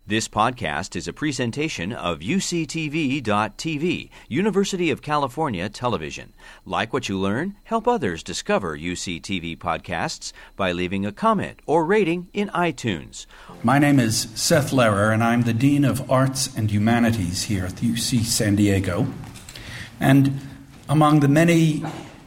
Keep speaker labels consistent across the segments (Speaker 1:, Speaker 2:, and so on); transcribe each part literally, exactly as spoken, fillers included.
Speaker 1: This podcast is a presentation of U C T V dot T V, University of California Television. Like what you learn? Help others discover U C T V podcasts by leaving a comment or rating in iTunes.
Speaker 2: My name is Seth Lehrer, and I'm the Dean of Arts and Humanities here at the U C San Diego. And among the many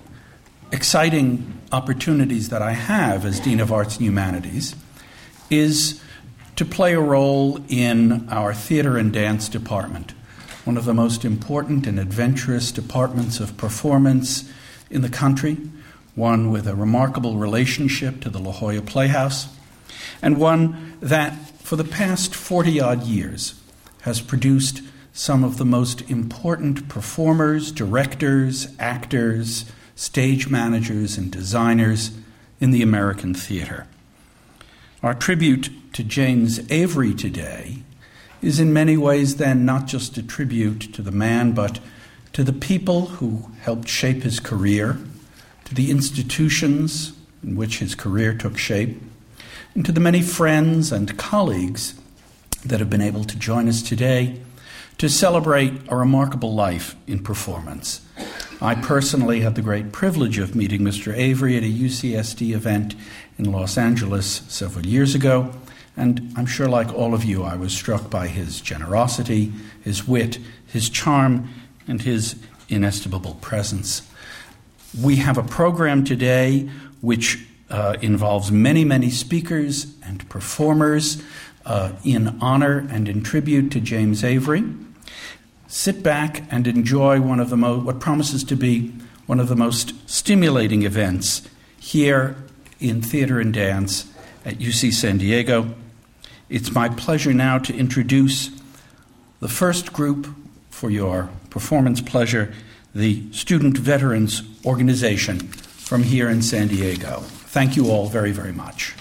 Speaker 2: exciting opportunities that I have as Dean of Arts and Humanities is to play a role in our theater and dance department, one of the most important and adventurous departments of performance in the country, one with a remarkable relationship to the La Jolla Playhouse, and one that, for the past forty-odd years, has produced some of the most important performers, directors, actors, stage managers, and designers in the American theater. Our tribute to James Avery today is in many ways then not just a tribute to the man, but to the people who helped shape his career, to the institutions in which his career took shape, and to the many friends and colleagues that have been able to join us today to celebrate a remarkable life in performance. I personally had the great privilege of meeting Mister Avery at a U C S D event in Los Angeles several years ago, and I'm sure, like all of you, I was struck by his generosity, his wit, his charm, and his inestimable presence. We have a program today which uh, involves many, many speakers and performers uh, in honor and in tribute to James Avery. Sit back and enjoy one of the mo- what promises to be one of the most stimulating events here in theater and dance at U C San Diego. It's my pleasure now to introduce the first group for your performance pleasure, the Student Veterans Organization from here in San Diego. Thank you all very, very much.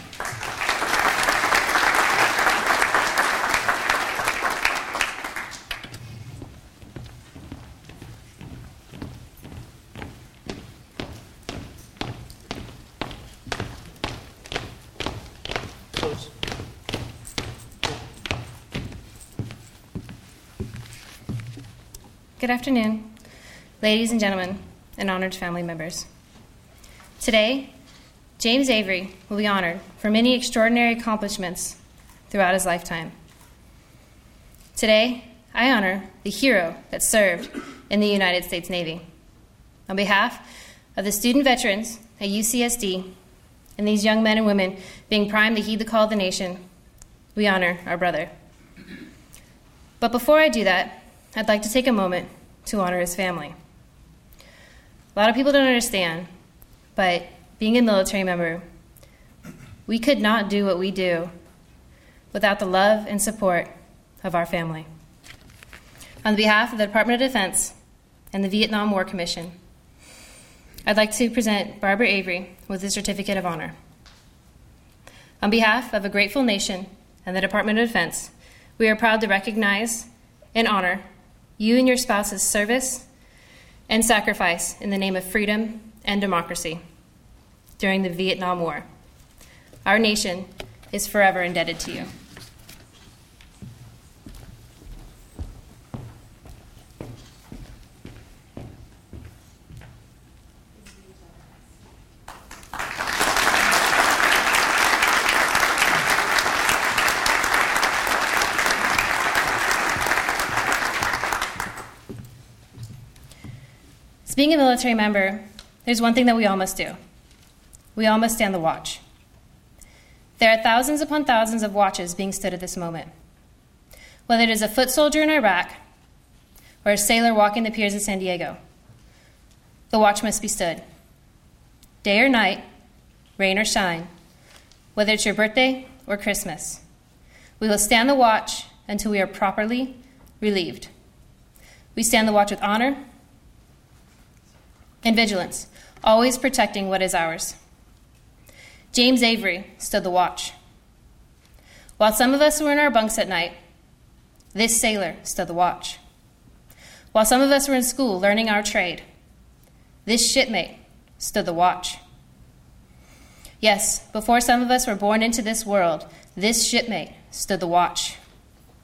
Speaker 3: Good afternoon, ladies and gentlemen, and honored family members. Today, James Avery will be honored for many extraordinary accomplishments throughout his lifetime. Today, I honor the hero that served in the United States Navy. On behalf of the student veterans at U C S D and these young men and women being primed to heed the call of the nation, we honor our brother. But before I do that, I'd like to take a moment to honor his family. A lot of people don't understand, but being a military member, we could not do what we do without the love and support of our family. On behalf of the Department of Defense and the Vietnam War Commission, I'd like to present Barbara Avery with the Certificate of Honor. On behalf of a grateful nation and the Department of Defense, we are proud to recognize and honor you and your spouse's service and sacrifice in the name of freedom and democracy during the Vietnam War. Our nation is forever indebted to you. Being a military member, there's one thing that we all must do. We all must stand the watch. There are thousands upon thousands of watches being stood at this moment. Whether it is a foot soldier in Iraq or a sailor walking the piers of San Diego, the watch must be stood. Day or night, rain or shine, whether it's your birthday or Christmas, we will stand the watch until we are properly relieved. We stand the watch with honor and vigilance, always protecting what is ours. James Avery stood the watch. While some of us were in our bunks at night, this sailor stood the watch. While some of us were in school learning our trade, this shipmate stood the watch. Yes, before some of us were born into this world, this shipmate stood the watch.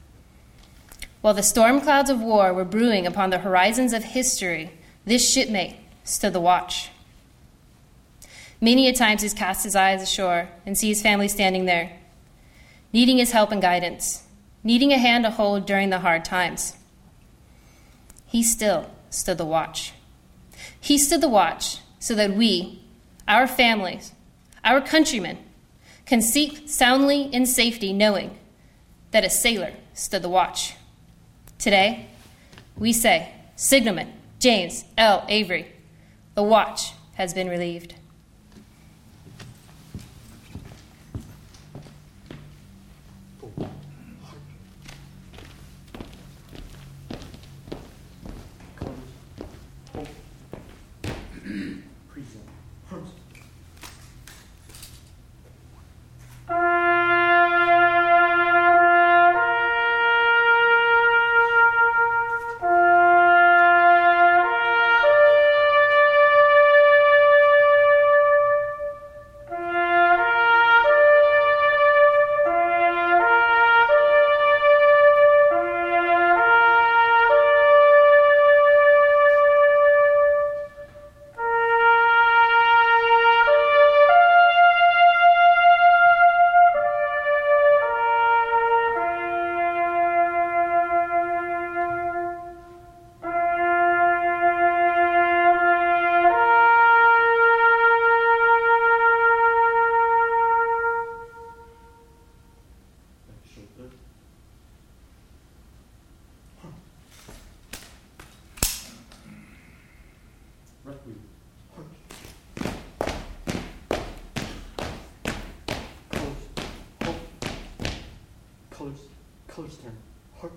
Speaker 3: While the storm clouds of war were brewing upon the horizons of history, this shipmate stood the watch. Many a times he's cast his eyes ashore and sees family standing there, needing his help and guidance, needing a hand to hold during the hard times. He still stood the watch. He stood the watch so that we, our families, our countrymen, can sleep soundly in safety knowing that a sailor stood the watch. Today, we say, Signalman James L. Avery, the watch has been relieved.
Speaker 4: Colors, colors turn, hark.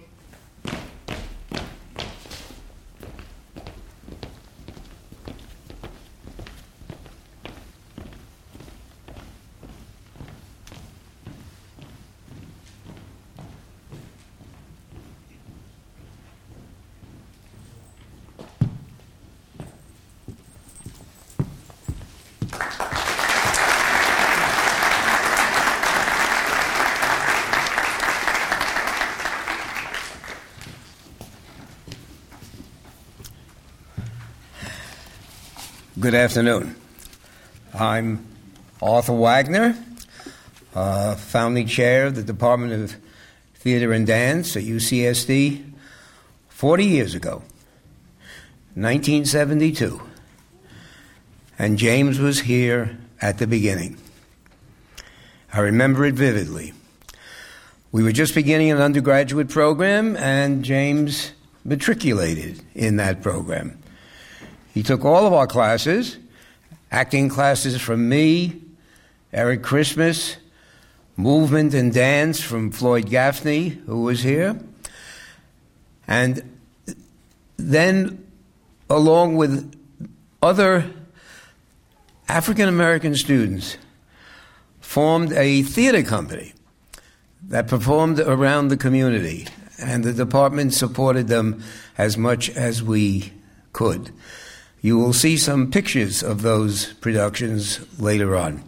Speaker 5: Good afternoon. I'm Arthur Wagner, uh, founding chair of the Department of Theater and Dance at U C S D forty years ago, nineteen seventy-two. And James was here at the beginning. I remember it vividly. We were just beginning an undergraduate program, and James matriculated in that program. He took all of our classes, acting classes from me, Eric Christmas, movement and dance from Floyd Gaffney, who was here. And then, along with other African-American students, formed a theater company that performed around the community, and the department supported them as much as we could. You will see some pictures of those productions later on.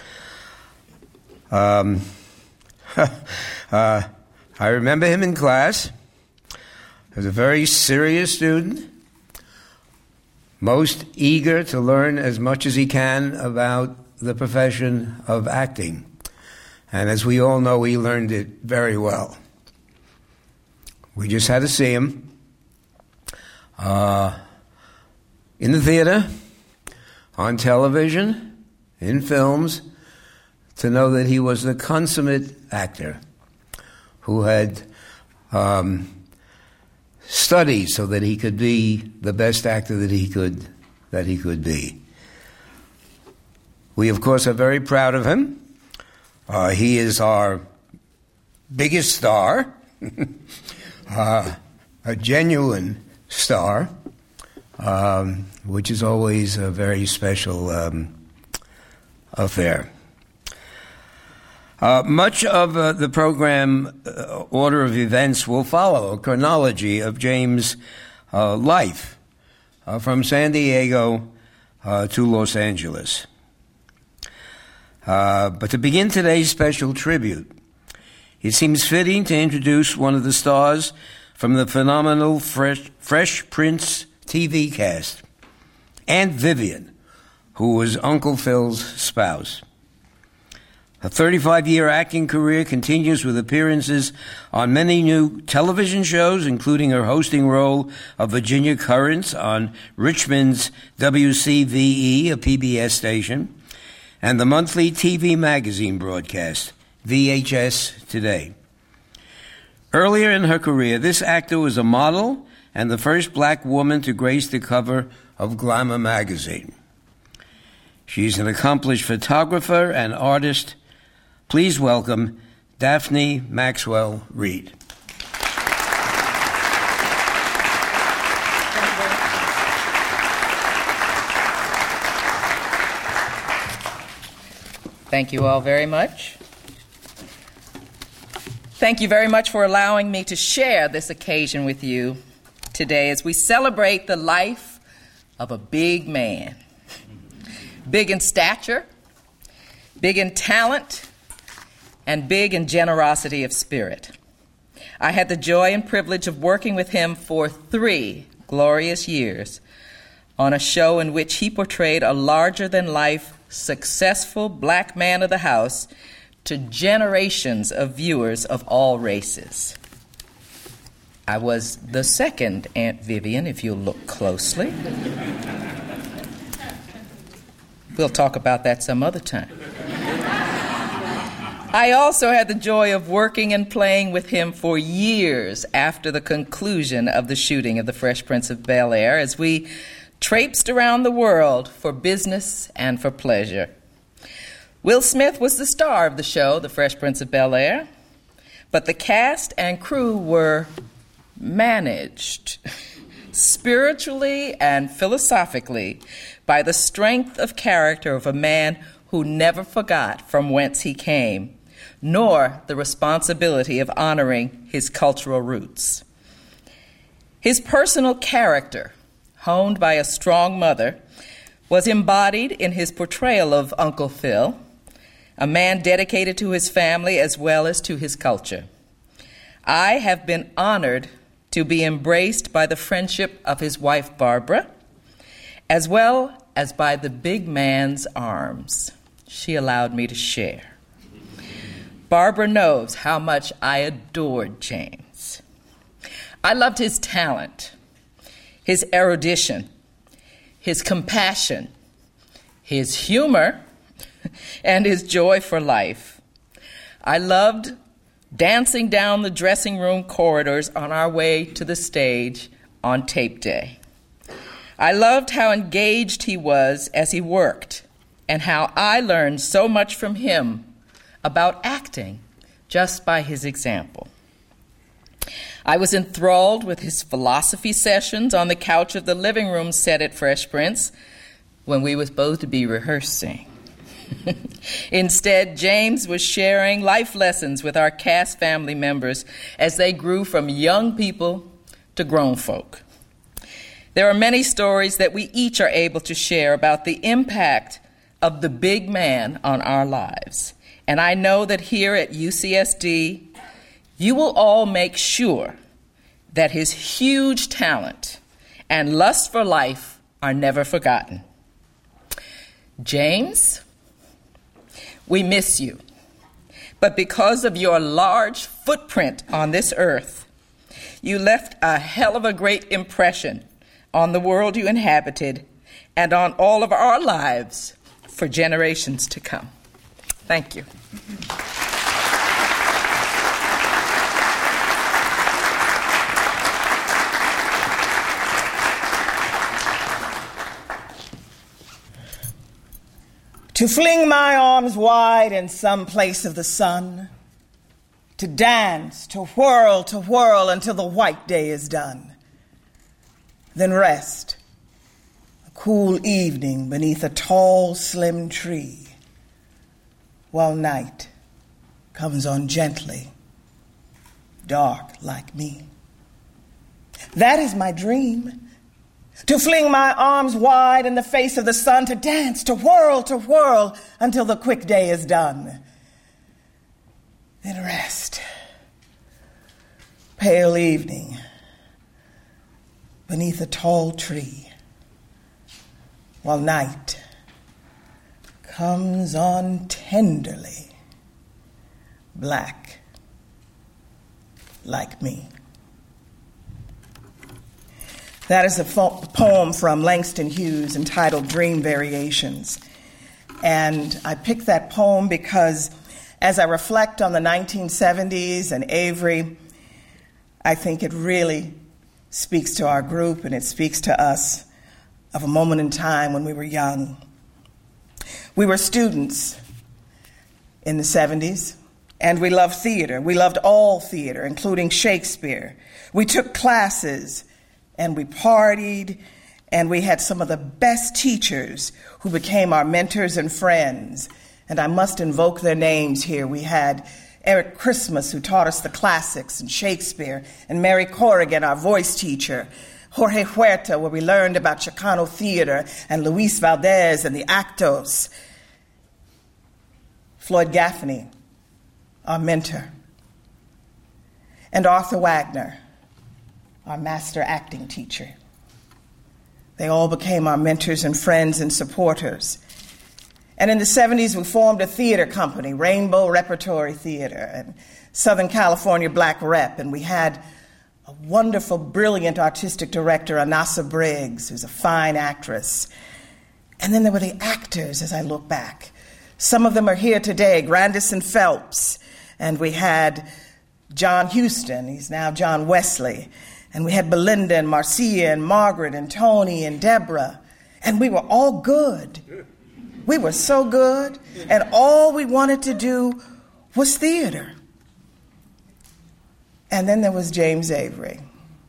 Speaker 5: Um, uh, I remember him in class as a very serious student, most eager to learn as much as he can about the profession of acting. And as we all know, he learned it very well. We just had to see him uh, in the theater, on television, in films, to know that he was the consummate actor who had um, studied so that he could be the best actor that he could that he could be. We, of course, are very proud of him. Uh, he is our biggest star, uh, a genuine star, um, which is always a very special um, affair. Uh, much of uh, the program uh, order of events will follow a chronology of James' uh, life uh, from San Diego uh, to Los Angeles. Uh, but to begin today's special tribute, it seems fitting to introduce one of the stars from the phenomenal Fresh, Fresh Prince T V cast, Aunt Vivian, who was Uncle Phil's spouse. Her thirty-five-year acting career continues with appearances on many new television shows, including her hosting role of Virginia Currents on Richmond's W C V E, a P B S station, and the monthly T V magazine broadcast, V H S Today. Earlier in her career, this actor was a model and the first black woman to grace the cover of Glamour magazine. She's an accomplished photographer and artist. Please welcome Daphne Maxwell Reid.
Speaker 6: Thank you all very much. Thank you very much for allowing me to share this occasion with you today as we celebrate the life of a big man. Big in stature, big in talent, and big in generosity of spirit. I had the joy and privilege of working with him for three glorious years on a show in which he portrayed a larger-than-life, successful black man of the house to generations of viewers of all races. I was the second Aunt Vivian, if you'll look closely. We'll talk about that some other time. I also had the joy of working and playing with him for years after the conclusion of the shooting of The Fresh Prince of Bel-Air as we traipsed around the world for business and for pleasure. Will Smith was the star of the show, The Fresh Prince of Bel-Air, but the cast and crew were managed spiritually and philosophically by the strength of character of a man who never forgot from whence he came, nor the responsibility of honoring his cultural roots. His personal character, honed by a strong mother, was embodied in his portrayal of Uncle Phil, a man dedicated to his family as well as to his culture. I have been honored to be embraced by the friendship of his wife, Barbara, as well as by the big man's arms she allowed me to share. Barbara knows how much I adored James. I loved his talent, his erudition, his compassion, his humor, and his joy for life. I loved dancing down the dressing room corridors on our way to the stage on tape day. I loved how engaged he was as he worked and how I learned so much from him about acting just by his example. I was enthralled with his philosophy sessions on the couch of the living room set at Fresh Prince when we were supposed to be rehearsing. Instead, James was sharing life lessons with our cast family members as they grew from young people to grown folk. There are many stories that we each are able to share about the impact of the big man on our lives. And I know that here at U C S D, you will all make sure that his huge talent and lust for life are never forgotten. James, we miss you. But because of your large footprint on this earth, you left a hell of a great impression on the world you inhabited and on all of our lives for generations to come. Thank you.
Speaker 7: To fling my arms wide in some place of the sun, to dance, to whirl, to whirl until the white day is done, then rest, a cool evening beneath a tall, slim tree, while night comes on gently, dark like me. That is my dream. To fling my arms wide in the face of the sun, to dance, to whirl, to whirl until the quick day is done. Then rest. Pale evening, beneath a tall tree, while night comes on tenderly, black like me. That is a fo- poem from Langston Hughes entitled Dream Variations. And I picked that poem because as I reflect on the nineteen seventies and Avery, I think it really speaks to our group and it speaks to us of a moment in time when we were young. We were students in the seventies, and we loved theater. We loved all theater, including Shakespeare. We took classes, and we partied, and we had some of the best teachers who became our mentors and friends. And I must invoke their names here. We had Eric Christmas, who taught us the classics and Shakespeare, and Mary Corrigan, our voice teacher, Jorge Huerta, where we learned about Chicano theater, and Luis Valdez and the Actos, Floyd Gaffney, our mentor, and Arthur Wagner, our master acting teacher. They all became our mentors and friends and supporters. And in the seventies, we formed a theater company, Rainbow Repertory Theater, and Southern California Black Rep, and we had a wonderful, brilliant artistic director, Anasa Briggs, who's a fine actress. And then there were the actors, as I look back. Some of them are here today, Grandison Phelps, and we had John Huston, he's now John Wesley, and we had Belinda and Marcia and Margaret and Tony and Deborah, and we were all good. We were so good, and all we wanted to do was theater. And then there was James Avery.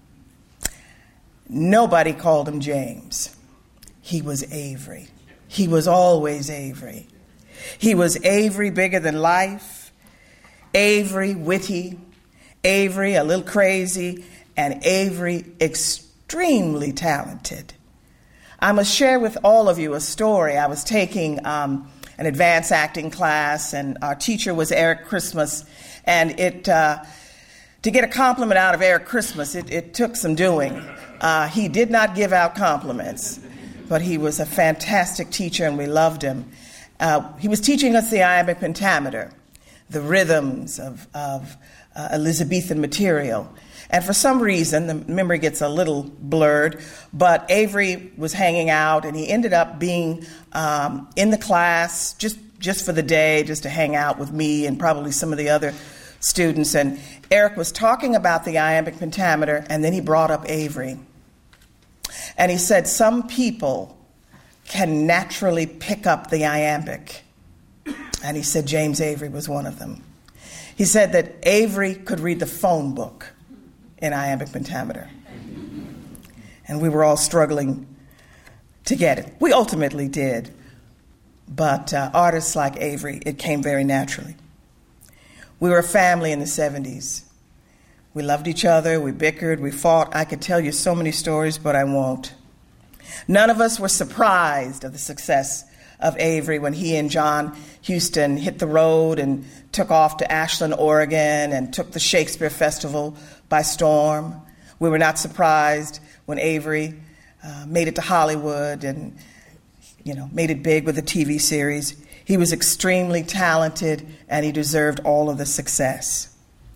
Speaker 7: Nobody called him James. He was Avery. He was always Avery. He was Avery bigger than life, Avery witty, Avery a little crazy, and Avery extremely talented. I must share with all of you a story. I was taking um, an advanced acting class, and our teacher was Eric Christmas, and it uh, to get a compliment out of Eric Christmas, it, it took some doing. Uh, he did not give out compliments, but he was a fantastic teacher, and we loved him. Uh, he was teaching us the iambic pentameter, the rhythms of, of uh, Elizabethan material. And for some reason, the memory gets a little blurred, but Avery was hanging out, and he ended up being um, in the class just, just for the day, just to hang out with me and probably some of the other students. And Eric was talking about the iambic pentameter, and then he brought up Avery. And he said, some people can naturally pick up the iambic. And he said James Avery was one of them. He said that Avery could read the phone book in iambic pentameter. And we were all struggling to get it. We ultimately did. But uh, artists like Avery, it came very naturally. We were a family in the seventies. We loved each other, we bickered, we fought. I could tell you so many stories, but I won't. None of us were surprised of the success of Avery when he and John Huston hit the road and took off to Ashland, Oregon, and took the Shakespeare Festival by storm. We were not surprised when Avery uh, made it to Hollywood and, you know, made it big with a T V series. He was extremely talented, and he deserved all of the success.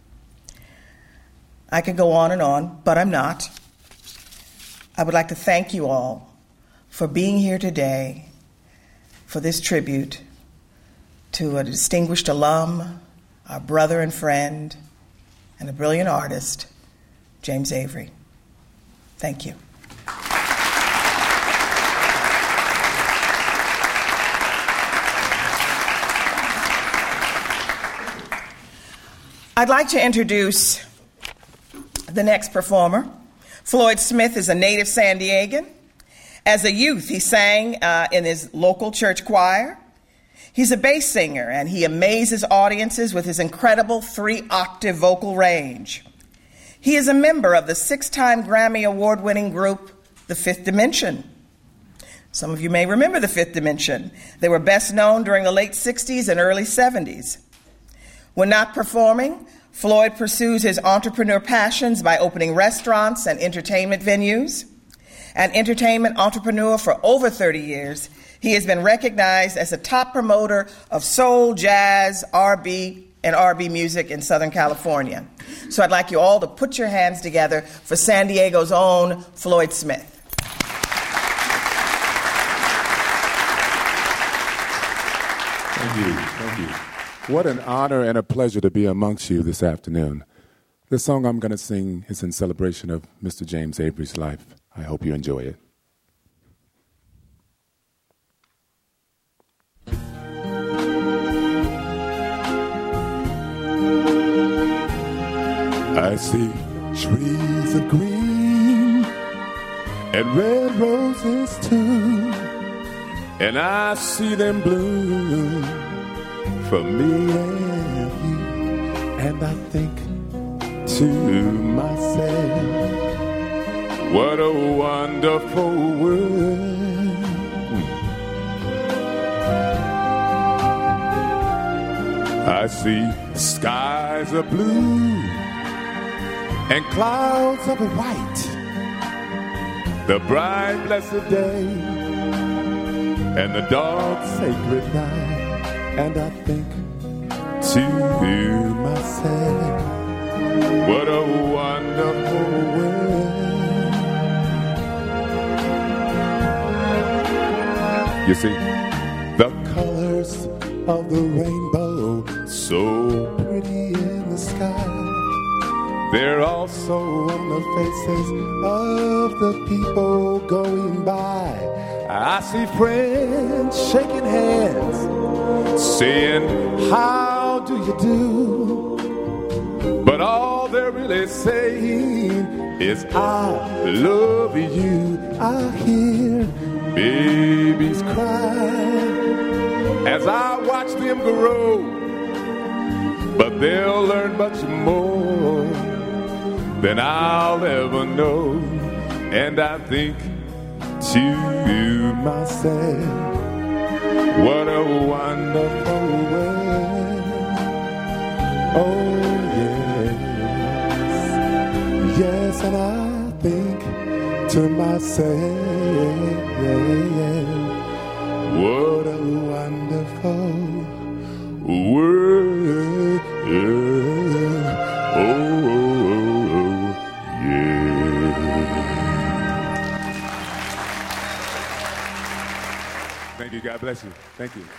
Speaker 7: I could go on and on, but I'm not. I would like to thank you all for being here today for this tribute to a distinguished alum, our brother and friend, and a brilliant artist, James Avery. Thank you. I'd like to introduce the next performer. Floyd Smith is a native San Diegan. As a youth, he sang uh, in his local church choir. He's a bass singer, and he amazes audiences with his incredible three-octave vocal range. He is a member of the six-time Grammy Award-winning group, The Fifth Dimension. Some of you may remember The Fifth Dimension. They were best known during the late sixties and early seventies. When not performing, Floyd pursues his entrepreneur passions by opening restaurants and entertainment venues. an entertainment entrepreneur for over thirty years, he has been recognized as a top promoter of soul, jazz, R and B, and R and B music in Southern California. So I'd like you all to put your hands together for San Diego's own Floyd Smith.
Speaker 8: Thank you. Thank you. What an honor and a pleasure to be amongst you this afternoon. The song I'm going to sing is in celebration of Mister James Avery's life. I hope you enjoy it. I see trees of green and red roses too, and I see them bloom for me and you, and I think to myself, what a wonderful world. I see skies of blue and clouds of white, the bright blessed day and the dark sacred night, and I think to myself, what a wonderful world. You see, the colors of the rainbow, so pretty in the sky, they're also on the faces of the people going by. I see friends shaking hands, saying, how do you do? But all they're really saying is, I love you. I hear babies cry as I watch them grow, but they'll learn much more than I'll ever know. And I think to myself, what a wonderful world. Oh yes, yes, and I think to myself, what a wonderful world. Oh, thank you. God bless you. Thank you.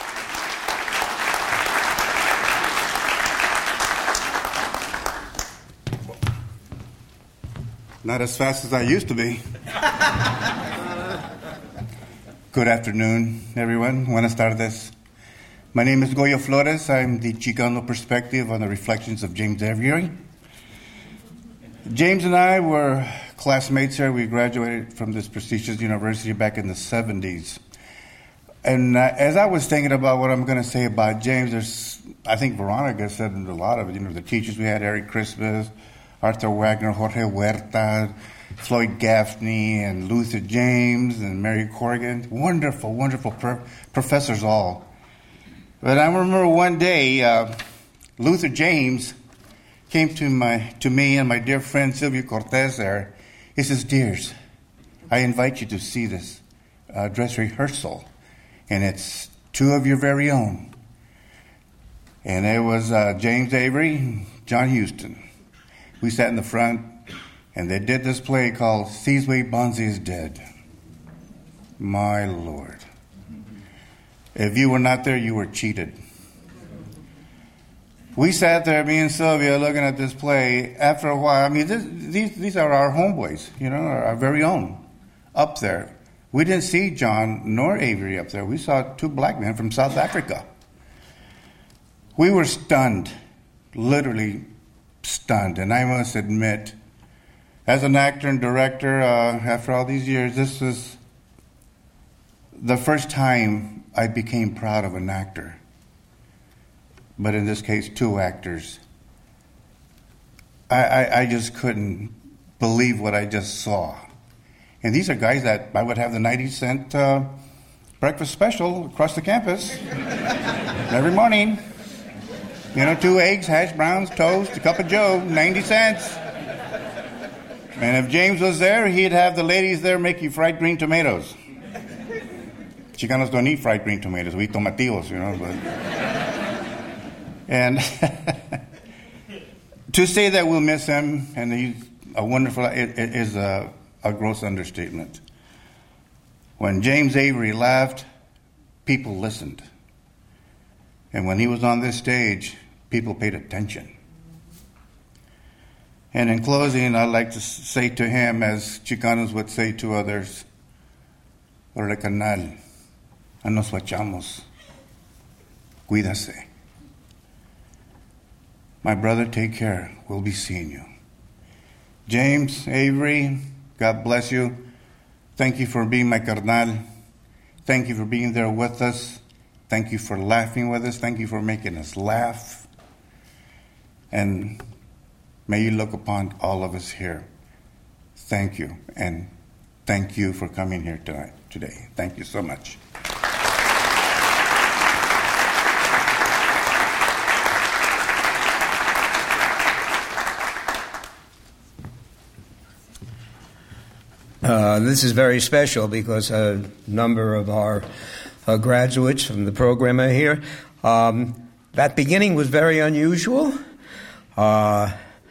Speaker 9: Not as fast as I used to be. Good afternoon, everyone. Buenas tardes. My name is Goyo Flores. I'm the Chicano perspective on the reflections of James Avery. James and I were classmates here. We graduated from this prestigious university back in the seventies. And uh, as I was thinking about what I'm going to say about James, there's, I think Veronica said a lot of it. You know, the teachers we had, Eric Christmas, Arthur Wagner, Jorge Huerta, Floyd Gaffney, and Luther James, and Mary Corrigan. Wonderful, wonderful pro- professors all. But I remember one day, uh, Luther James came to my to me and my dear friend Silvio Cortez there. He says, "Dears, I invite you to see this uh, dress rehearsal. And it's two of your very own." And it was uh, James Avery and John Huston. We sat in the front, and they did this play called Sizwe Banzi is Dead. My Lord. If you were not there, you were cheated. We sat there, me and Sylvia, looking at this play. After a while, I mean, this, these these are our homeboys, you know, our, our very own, up there. We didn't see John nor Avery up there. We saw two black men from South Africa. We were stunned, literally stunned. And I must admit, as an actor and director, uh, after all these years, this is the first time I became proud of an actor. But in this case, two actors. I, I, I just couldn't believe what I just saw. And these are guys that I would have the ninety cent uh, breakfast special across the campus every morning. You know, two eggs, hash browns, toast, a cup of joe, ninety cents. And if James was there, he'd have the ladies there making fried green tomatoes. Chicanos don't eat fried green tomatoes. We eat tomatillos, you know. But. And to say that we'll miss him and he's a wonderful, it, it is a, a gross understatement. When James Avery left, people listened. And when he was on this stage, people paid attention. And in closing, I'd like to say to him, as Chicanos would say to others, Ore canal, nos vachamos, cuídase. My brother, take care. We'll be seeing you. James Avery, God bless you. Thank you for being my carnal. Thank you for being there with us. Thank you for laughing with us. Thank you for making us laugh. And may you look upon all of us here. Thank you. And thank you for coming here tonight, today. Thank you so much.
Speaker 5: Uh, this is very special because a number of our uh, graduates from the program are here. Um, that beginning was very unusual. Uh,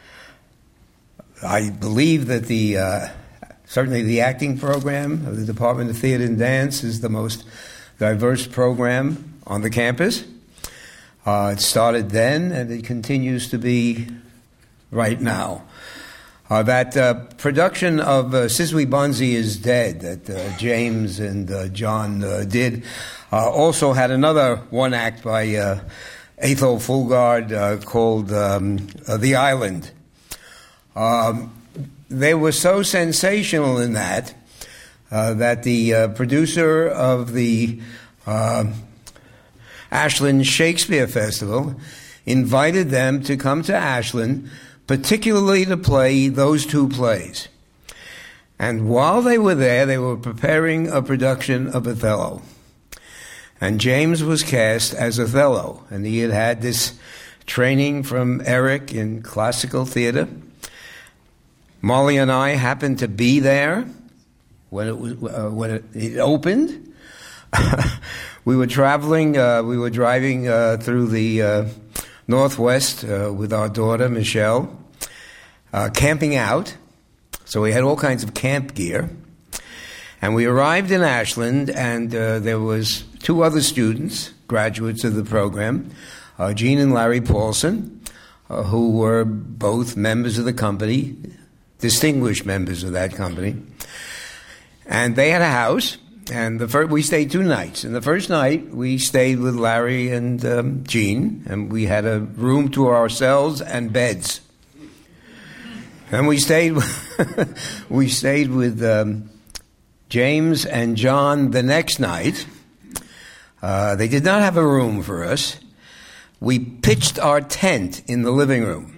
Speaker 5: I believe that the uh, certainly the acting program of the Department of Theater and Dance is the most diverse program on the campus. Uh, it started then, and it continues to be right now. Uh, that uh, production of uh, Sizwe Bunzi is Dead that uh, James and uh, John uh, did uh, also had another one act by uh, Athol Fugard uh, called um, uh, The Island. Um, they were so sensational in that uh, that the uh, producer of the uh, Ashland Shakespeare Festival invited them to come to Ashland, particularly to play those two plays. And while they were there, they were preparing a production of Othello. And James was cast as Othello, and he had had this training from Eric in classical theater. Molly and I happened to be there when it was uh, when it, it opened. We were traveling, uh, we were driving uh, through the uh, Northwest uh, with our daughter, Michelle, uh, camping out. So we had all kinds of camp gear. And we arrived in Ashland, and uh, there was two other students, graduates of the program, uh, Gene and Larry Paulson, uh, who were both members of the company, distinguished members of that company. And they had a house, and the first, we stayed two nights. And the first night, we stayed with Larry and um, Gene, and we had a room to ourselves and beds. And we stayed, we stayed with um, James and John the next night. Uh, they did not have a room for us. We pitched our tent in the living room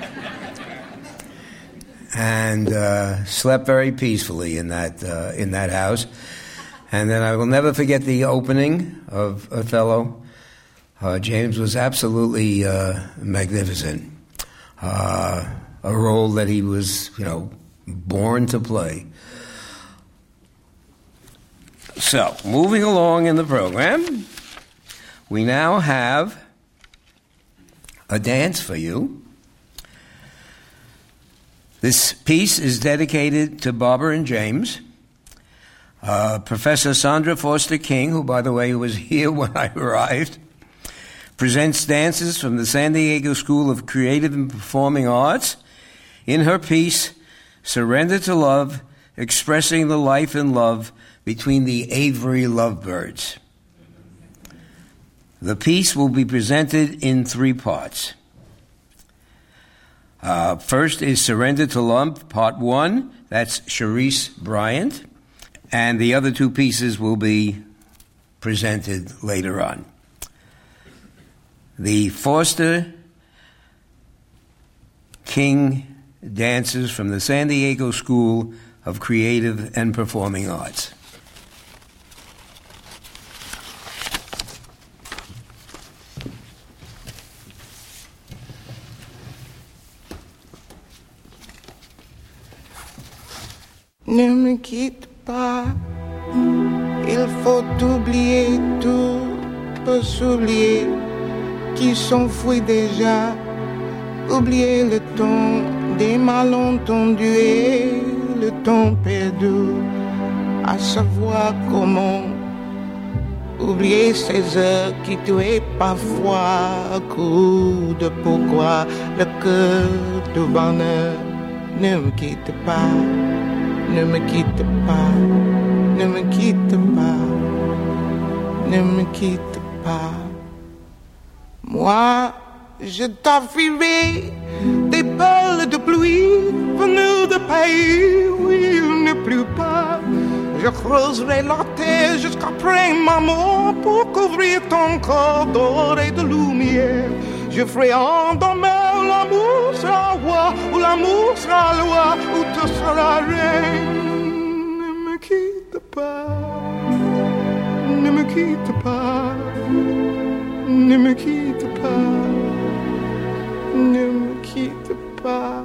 Speaker 5: and uh, slept very peacefully in that uh, in that house. And then I will never forget the opening of Othello. Uh, James was absolutely uh, magnificent. Uh, a role that he was, you know, born to play. So, moving along in the program, we now have a dance for you. This piece is dedicated to Barbara and James. Uh, Professor Sandra Foster King, who, by the way, was here when I arrived, presents dances from the San Diego School of Creative and Performing Arts in her piece, Surrender to Love, expressing the life and love between the Avery lovebirds. The piece will be presented in three parts. Uh, first is Surrender to Love, Part One. That's Cherise Bryant. And the other two pieces will be presented later on. The Foster King dances from the San Diego School of Creative and Performing Arts.
Speaker 10: ne me quitte pas. Il faut oublier tout, peut s'oublier qui s'enfuit déjà. Oublier le temps des malentendus et le temps perdu, à savoir comment oublier ces heures qui tuaient parfois. Coup de pourquoi le cœur du bonheur. Ne me quitte pas, ne me quitte pas, ne me quitte pas, ne me quitte pas. Moi, je t'enfuirai des perles de pluie venues de pays où il ne pleut pas. Je creuserai la terre jusqu'après ma mort pour couvrir ton corps doré de lumière. Je ferai en demain où l'amour sera roi, où l'amour sera loi, où tu seras reine. Ne me quitte pas, ne me quitte pas, ne me quitte pas, ne me quitte pas.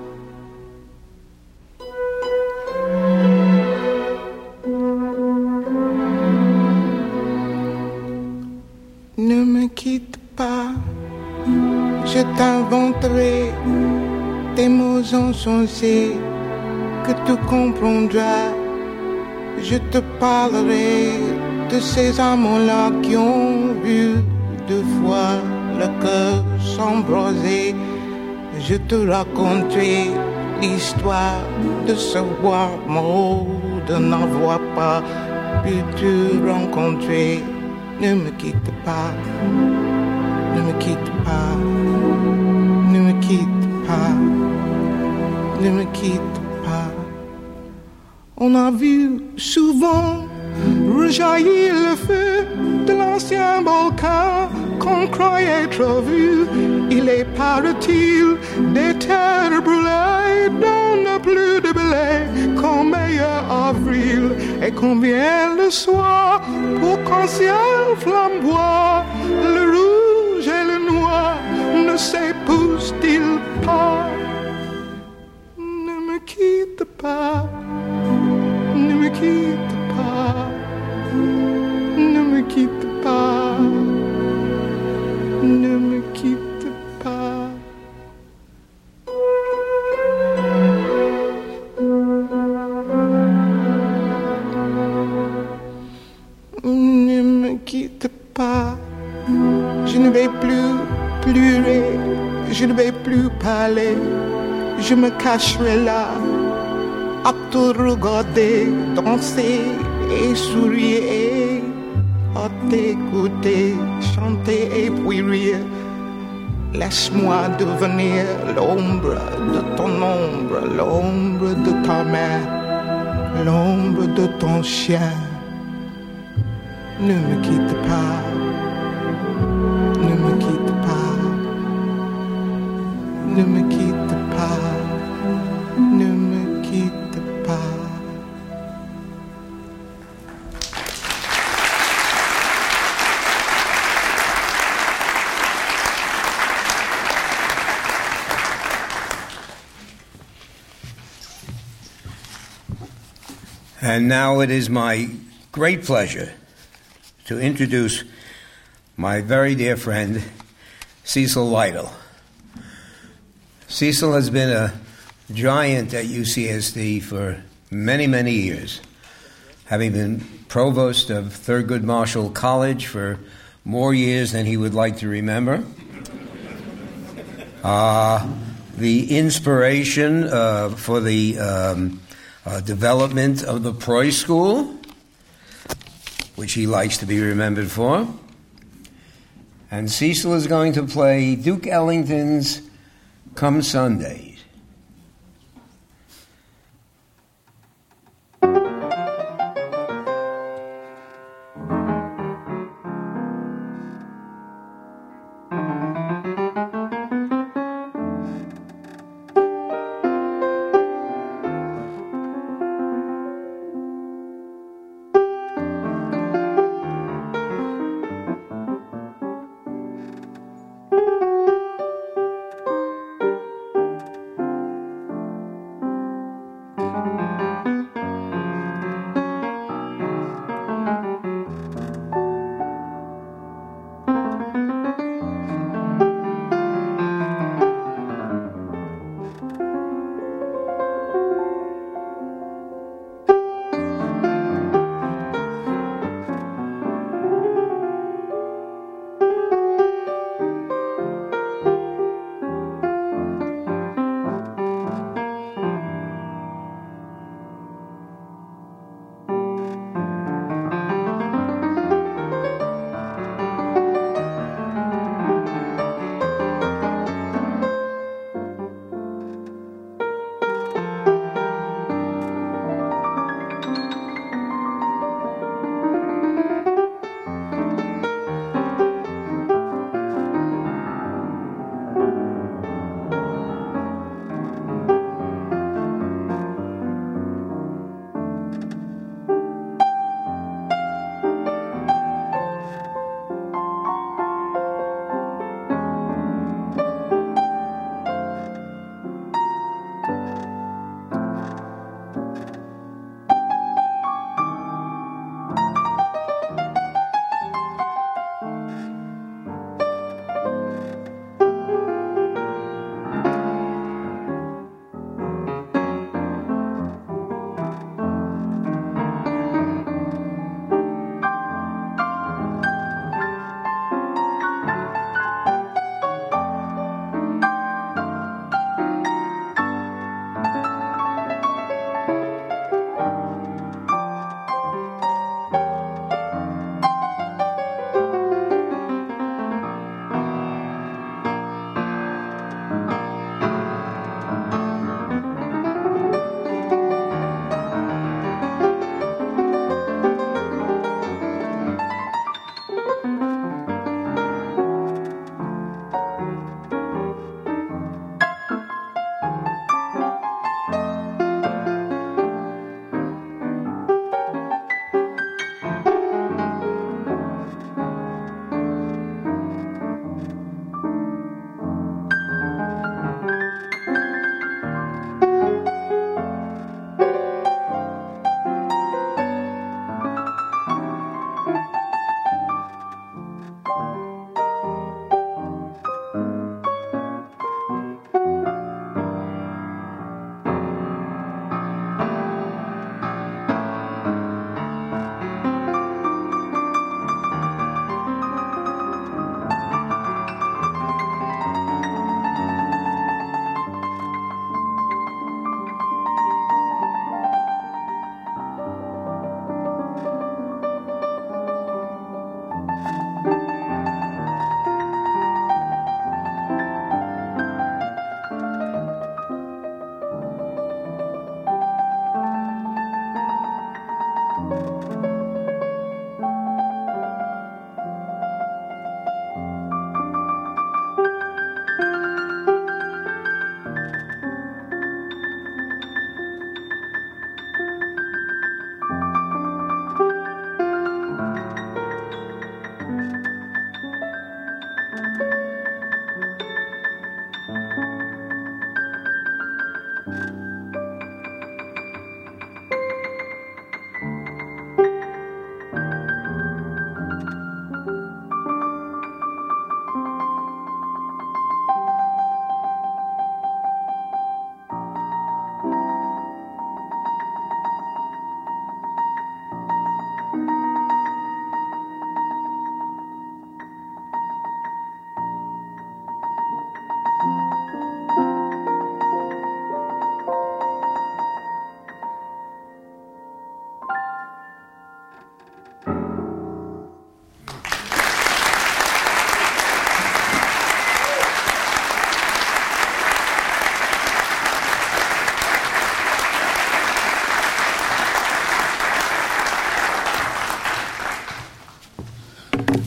Speaker 10: Ne me quitte pas, je t'inventerai des mots insensés que tu comprendras. Je te parlerai de ces amants-là qui ont vu deux fois le cœur s'embraser. Je te raconterai l'histoire de ce roi mort, de n'avoir pas pu te rencontrer. Ne me quitte pas, ne me quitte pas, ne me quitte pas, ne me quitte pas. On a vu souvent rejaillir le feu de l'ancien volcan qu'on croyait trop vu. Il est, paraît-il, des terres brûlées dont n'a plus de blé qu'en meilleur avril. Et qu'on vient le soir pour qu'un ciel flamboie, le rouge et le noir ne s'épousent-ils pas? Ne me quitte pas, ne me quitte pas, ne me quitte pas, ne me quitte pas. Ne me quitte pas, je ne vais plus pleurer, je ne vais plus parler, je me cacherai là à te regarder danser et sourire, à t'écouter chanter et puis rire. Laisse-moi devenir l'ombre de ton ombre, l'ombre de ta main, l'ombre de ton chien. Ne me quitte pas, ne me quitte pas, ne me quitte pas, ne me quitte pas.
Speaker 5: And now it is my great pleasure to introduce my very dear friend, Cecil Lytle. Cecil has been a giant at U C S D for many, many years, having been provost of Thurgood Marshall College for more years than he would like to remember. Uh, the inspiration uh, for the um, uh, development of the Preuss School, which he likes to be remembered for. And Cecil is going to play Duke Ellington's Come Sunday.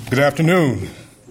Speaker 11: Good afternoon.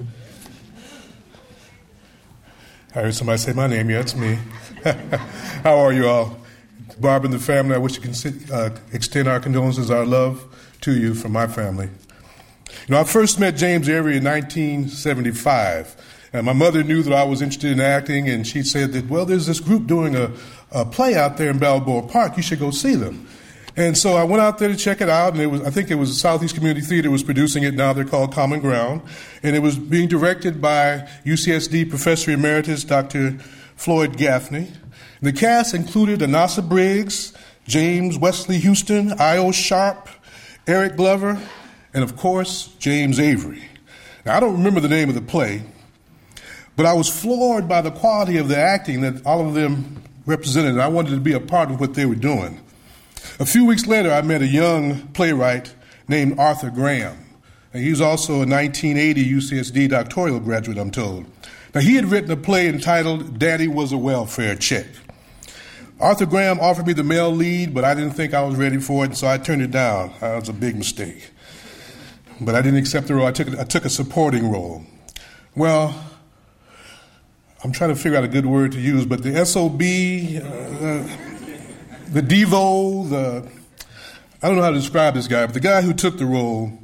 Speaker 11: I heard somebody say my name. Yeah, it's me. How are you all? Barb and the family, I wish to con- uh, extend our condolences, our love to you from my family. You know, I first met James Avery in nineteen seventy-five. And my mother knew that I was interested in acting, and she said that, well, there's this group doing a, a play out there in Balboa Park. You should go see them. And so I went out there to check it out, and it was, I think it was Southeast Community Theater was producing it. Now they're called Common Ground. And it was being directed by U C S D Professor Emeritus Doctor Floyd Gaffney. And the cast included Anasa Briggs, James Wesley Houston, Io Sharp, Eric Glover, and, of course, James Avery. Now, I don't remember the name of the play, but I was floored by the quality of the acting that all of them represented, and I wanted to be a part of what they were doing. A few weeks later, I met a young playwright named Arthur Graham. And he was also a nineteen eighty U C S D doctoral graduate, I'm told. Now, he had written a play entitled Daddy Was a Welfare Check. Arthur Graham offered me the male lead, but I didn't think I was ready for it, and so I turned it down. That was a big mistake. But I didn't accept the role. I took, I took a supporting role. Well, I'm trying to figure out a good word to use, but the S O B, uh, the Devo, the, I don't know how to describe this guy, but the guy who took the role,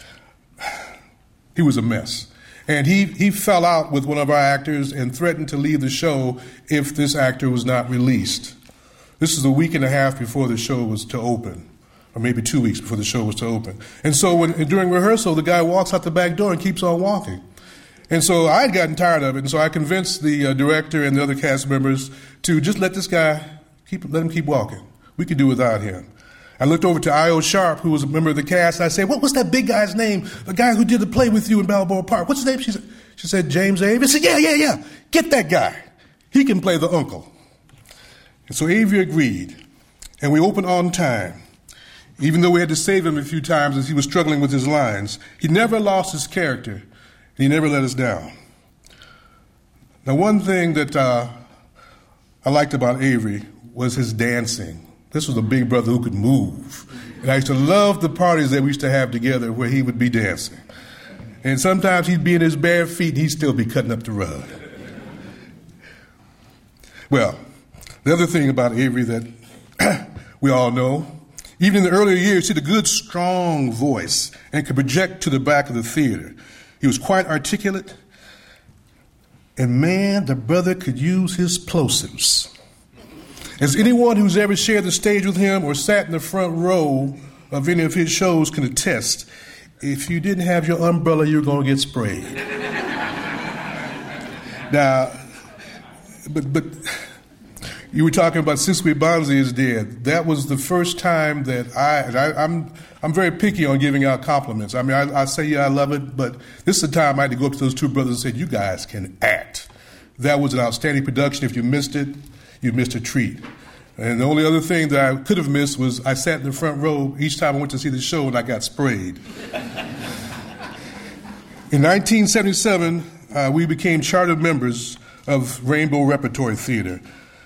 Speaker 11: he was a mess. And he, he fell out with one of our actors and threatened to leave the show if this actor was not released. This is a week and a half before the show was to open, or maybe two weeks before the show was to open. And so when, during rehearsal, the guy walks out the back door and keeps on walking. And so I had gotten tired of it, and so I convinced the uh, director and the other cast members to just let this guy, keep, let him keep walking. We could do without him. I looked over to Io Sharp, who was a member of the cast. I said, what was that big guy's name? The guy who did the play with you in Balboa Park. What's his name? She said, she said James Avery. I said, yeah, yeah, yeah. Get that guy. He can play the uncle. And so Avery agreed, and we opened on time. Even though we had to save him a few times as he was struggling with his lines, he never lost his character, and he never let us down. Now, one thing that uh, I liked about Avery was his dancing. This was a big brother who could move. And I used to love the parties that we used to have together where he would be dancing. And sometimes he'd be in his bare feet and he'd still be cutting up the rug. Well, the other thing about Avery that we all know, even in the earlier years, he had a good, strong voice and could project to the back of the theater. He was quite articulate. And man, the brother could use his plosives. As anyone who's ever shared the stage with him or sat in the front row of any of his shows can attest, if you didn't have your umbrella, you were going to get sprayed. Now, but but you were talking about Cicely Bonzi is dead. That was the first time that I, and I I'm I'm very picky on giving out compliments. I mean, I, I say, yeah, I love it, but this is the time I had to go up to those two brothers and say, you guys can act. That was an outstanding production. If you missed it, you missed a treat. And the only other thing that I could have missed was I sat in the front row each time I went to see the show and I got sprayed. In nineteen seventy-seven, uh, we became charter members of Rainbow Repertory Theater.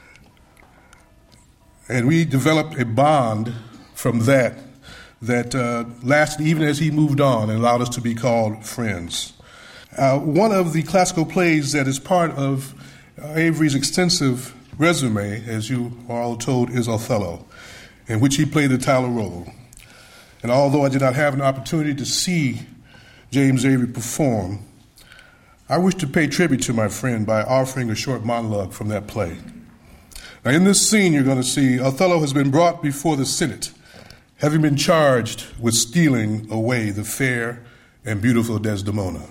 Speaker 11: And we developed a bond from that that uh, lasted even as he moved on and allowed us to be called friends. Uh, one of the classical plays that is part of uh, Avery's extensive resume, as you are all told, is Othello, in which he played the title role. And although I did not have an opportunity to see James Avery perform, I wish to pay tribute to my friend by offering a short monologue from that play. Now, in this scene, you're going to see Othello has been brought before the Senate, having been charged with stealing away the fair and beautiful Desdemona.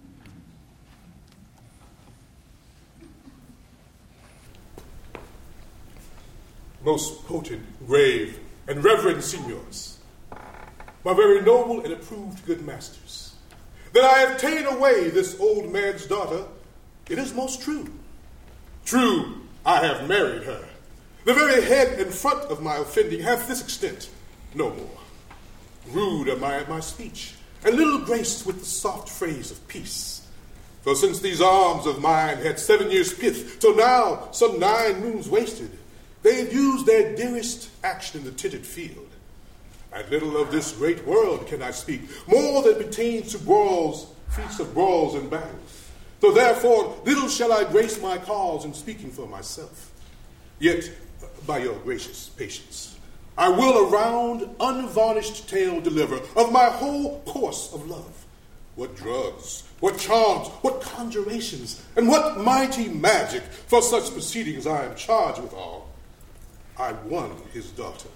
Speaker 12: Most potent, grave, and reverend signors, my very noble and approved good masters, that I have ta'en away this old man's daughter, it is most true. True, I have married her. The very head and front of my offending hath this extent, no more. Rude am I at my speech, and little graced with the soft phrase of peace. For since these arms of mine had seven years' pith, till now some nine moons wasted, they have used their dearest action in the tinted field. And little of this great world can I speak, more than pertains to broils feats of brawls and battles. So therefore, little shall I grace my cause in speaking for myself. Yet, by your gracious patience, I will a round, unvarnished tale deliver of my whole course of love. What drugs, what charms, what conjurations, and what mighty magic for such proceedings I am charged withal. I won his daughter.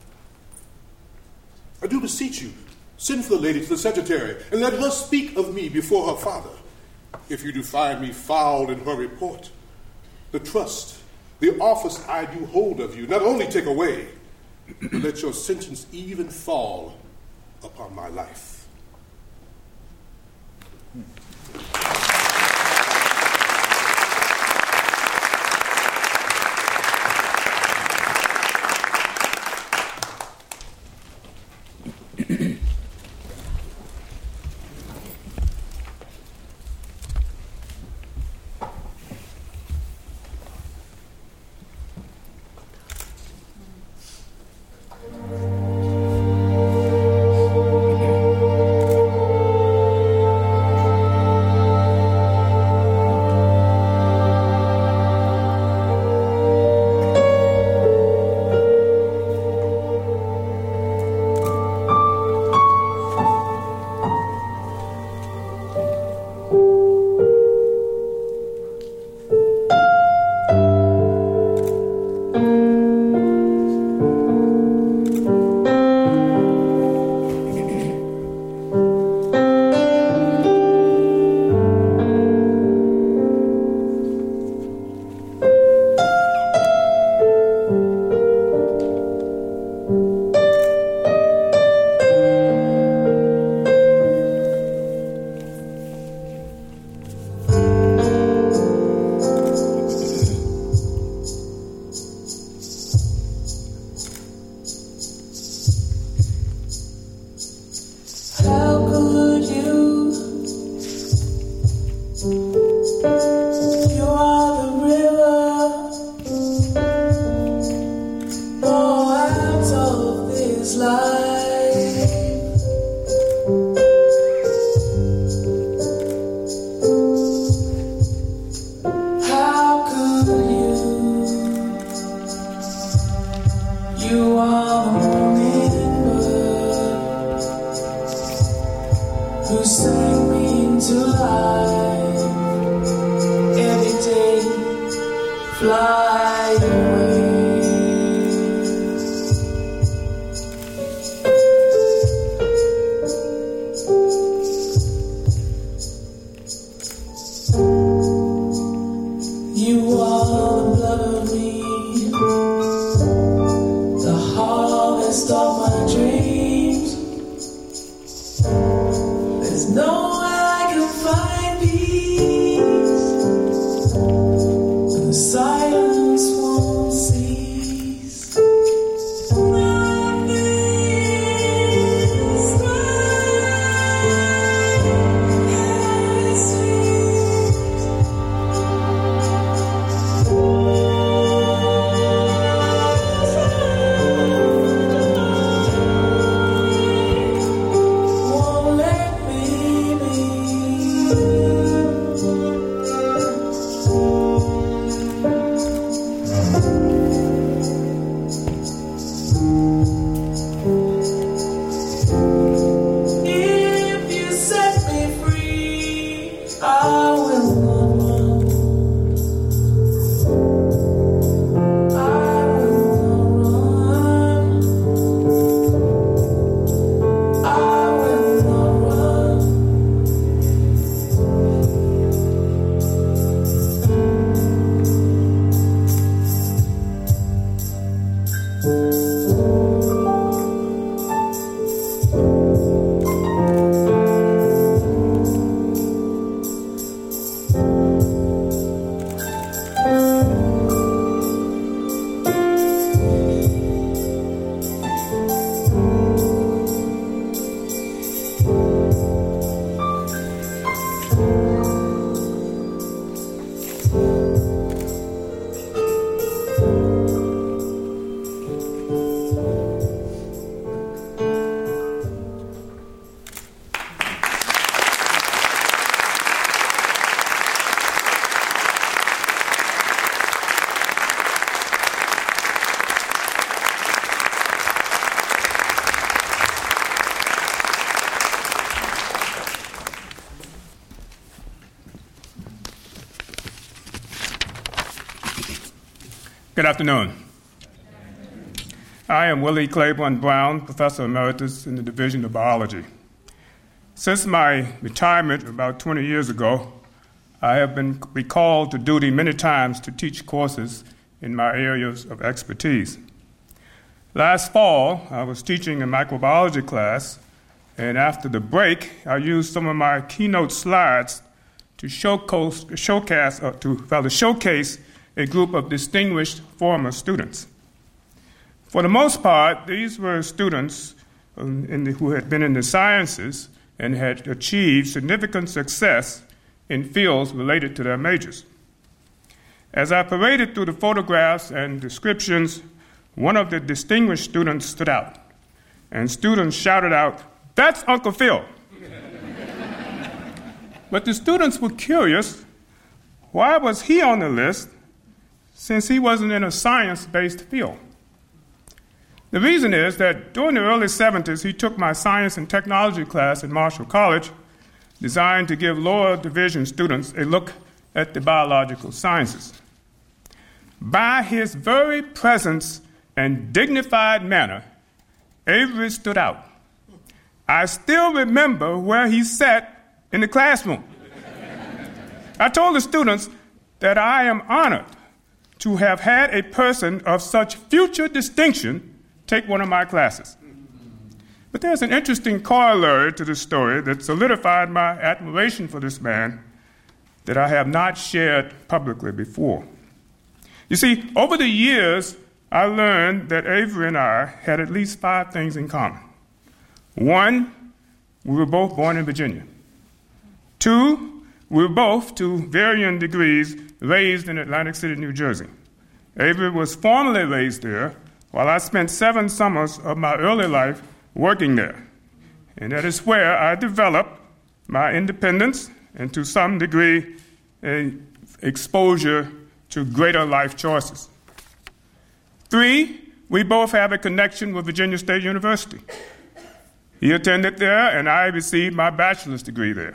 Speaker 12: I do beseech you, send for the lady to the secretary, and let her speak of me before her father. If you do find me foul in her report, the trust, the office I do hold of you, not only take away, but let your sentence even fall upon my life.
Speaker 13: Good afternoon. I am Willie Claiborne Brown, Professor Emeritus in the Division of Biology. Since my retirement about twenty years ago, I have been recalled to duty many times to teach courses in my areas of expertise. Last fall, I was teaching a microbiology class, and after the break, I used some of my keynote slides to showcase, showcase, uh, to rather showcase a group of distinguished former students. For the most part, these were students um, in the, who had been in the sciences and had achieved significant success in fields related to their majors. As I paraded through the photographs and descriptions, one of the distinguished students stood out, and students shouted out, "That's Uncle Phil." But the students were curious, why was he on the list since he wasn't in a science-based field? The reason is that during the early seventies, he took my science and technology class at Marshall College, designed to give lower division students a look at the biological sciences. By his very presence and dignified manner, Avery stood out. I still remember where he sat in the classroom. I told the students that I am honored to have had a person of such future distinction take one of my classes. But there's an interesting corollary to this story that solidified my admiration for this man that I have not shared publicly before. You see, over the years, I learned that Avery and I had at least five things in common. One, we were both born in Virginia. Two, we were both, to varying degrees, raised in Atlantic City, New Jersey. Avery was formally raised there, while I spent seven summers of my early life working there. And that is where I developed my independence and, to some degree, an exposure to greater life choices. Three, we both have a connection with Virginia State University. He attended there, and I received my bachelor's degree there.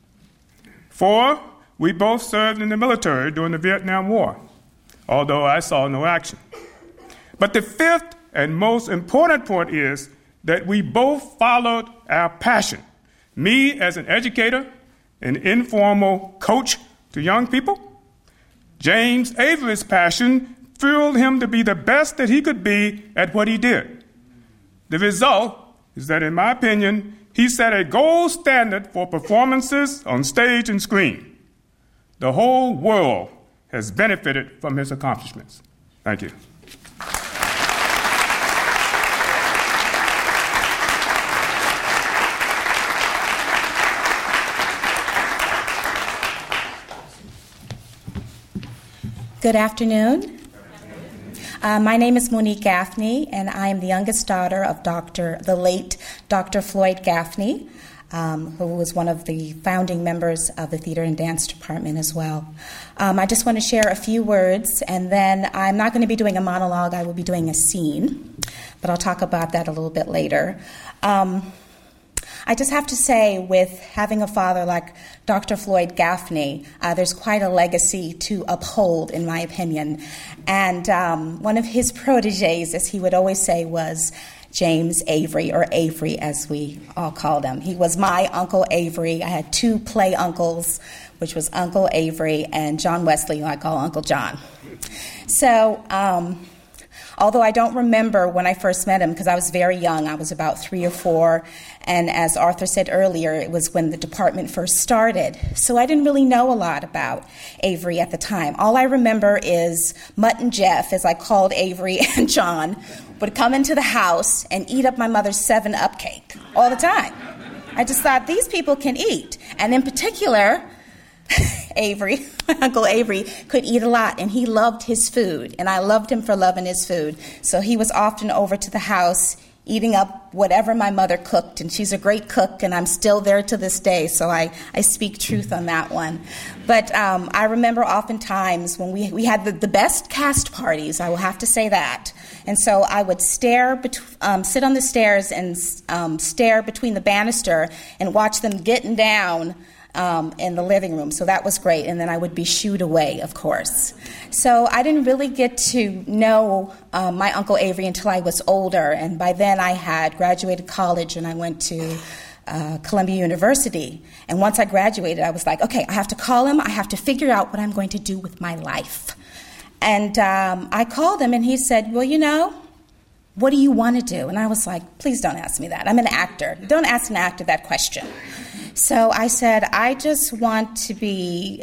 Speaker 13: Four, we both served in the military during the Vietnam War, although I saw no action. But the fifth and most important point is that we both followed our passion. Me as an educator, an informal coach to young people. James Avery's passion fueled him to be the best that he could be at what he did. The result is that, in my opinion, he set a gold standard for performances on stage and screen. The whole world has benefited from his accomplishments. Thank you.
Speaker 14: Good afternoon. Uh, my name is Monique Gaffney, and I am the youngest daughter of Doctor the late Doctor Floyd Gaffney, um, who was one of the founding members of the Theater and Dance Department as well. Um, I just want to share a few words, and then I'm not going to be doing a monologue. I will be doing a scene, but I'll talk about that a little bit later. Um, I just have to say, with having a father like Doctor Floyd Gaffney, uh, there's quite a legacy to uphold, in my opinion. And um, one of his proteges, as he would always say, was James Avery, or Avery as we all called him. He was my Uncle Avery. I had two play uncles, which was Uncle Avery and John Wesley, who I call Uncle John. So, um, although I don't remember when I first met him, because I was very young, I was about three or four, and as Arthur said earlier, it was when the department first started. So I didn't really know a lot about Avery at the time. All I remember is Mutt and Jeff, as I called Avery and John, would come into the house and eat up my mother's seven up cake all the time. I just thought, these people can eat. And in particular, Avery, my Uncle Avery, could eat a lot, and he loved his food, and I loved him for loving his food. So he was often over to the house eating up whatever my mother cooked, and she's a great cook, and I'm still there to this day, so I, I speak truth on that one. But um, I remember oftentimes when we, we had the, the best cast parties, I will have to say that. And so I would stare, bet- um, sit on the stairs and um, stare between the banister and watch them getting down um, in the living room. So that was great. And then I would be shooed away, of course. So I didn't really get to know um, my Uncle Avery until I was older. And by then I had graduated college and I went to uh, Columbia University. And once I graduated, I was like, okay, I have to call him. I have to figure out what I'm going to do with my life. And um, I called him and he said, well, you know, what do you want to do? And I was like, please don't ask me that. I'm an actor. Don't ask an actor that question. So I said, I just want to be,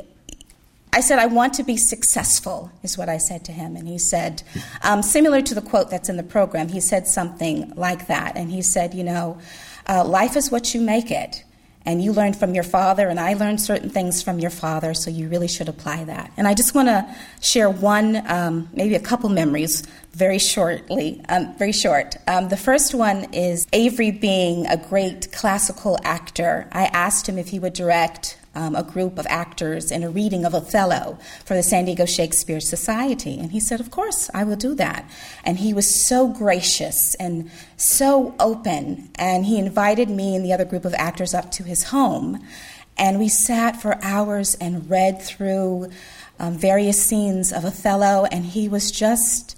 Speaker 14: I said, I want to be successful, is what I said to him. And he said, um, similar to the quote that's in the program, he said something like that. And he said, you know, uh, life is what you make it. And you learned from your father, and I learned certain things from your father, so you really should apply that. And I just want to share one, um, maybe a couple memories very shortly, um, very short. Um, the first one is Avery being a great classical actor. I asked him if he would direct um, a group of actors in a reading of Othello for the San Diego Shakespeare Society. And he said, of course, I will do that. And he was so gracious and so open. And he invited me and the other group of actors up to his home. And we sat for hours and read through um, various scenes of Othello. And he was just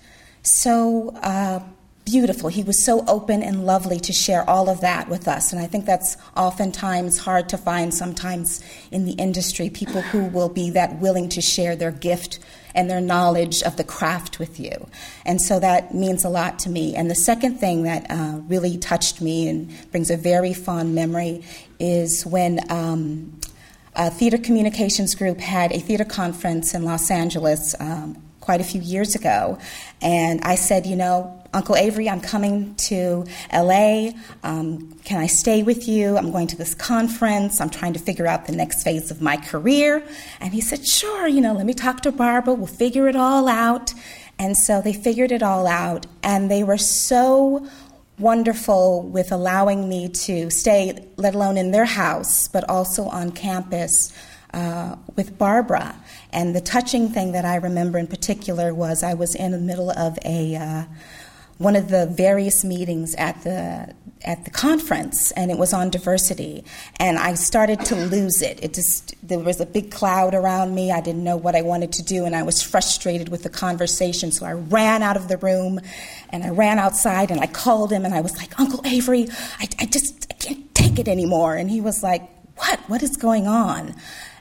Speaker 14: so uh, beautiful. He was so open and lovely to share all of that with us. And I think that's oftentimes hard to find sometimes in the industry, people who will be that willing to share their gift and their knowledge of the craft with you. And so that means a lot to me. And the second thing that uh, really touched me and brings a very fond memory is when um, a theater communications group had a theater conference in Los Angeles um, quite a few years ago. And I said, you know, Uncle Avery, I'm coming to L A. Um, can I stay with you? I'm going to this conference. I'm trying to figure out the next phase of my career. And he said, sure, you know, let me talk to Barbara. We'll figure it all out. And so they figured it all out. And they were so wonderful with allowing me to stay, let alone in their house, but also on campus uh, with Barbara. And the touching thing that I remember in particular was I was in the middle of a uh, one of the various meetings at the at the conference, and it was on diversity. And I started to lose it. It just there was a big cloud around me. I didn't know what I wanted to do, and I was frustrated with the conversation. So I ran out of the room, and I ran outside, and I called him, and I was like, Uncle Avery, I, I just I can't take it anymore. And he was like, what? What is going on?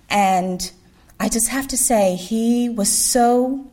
Speaker 14: And I just have to say, he was so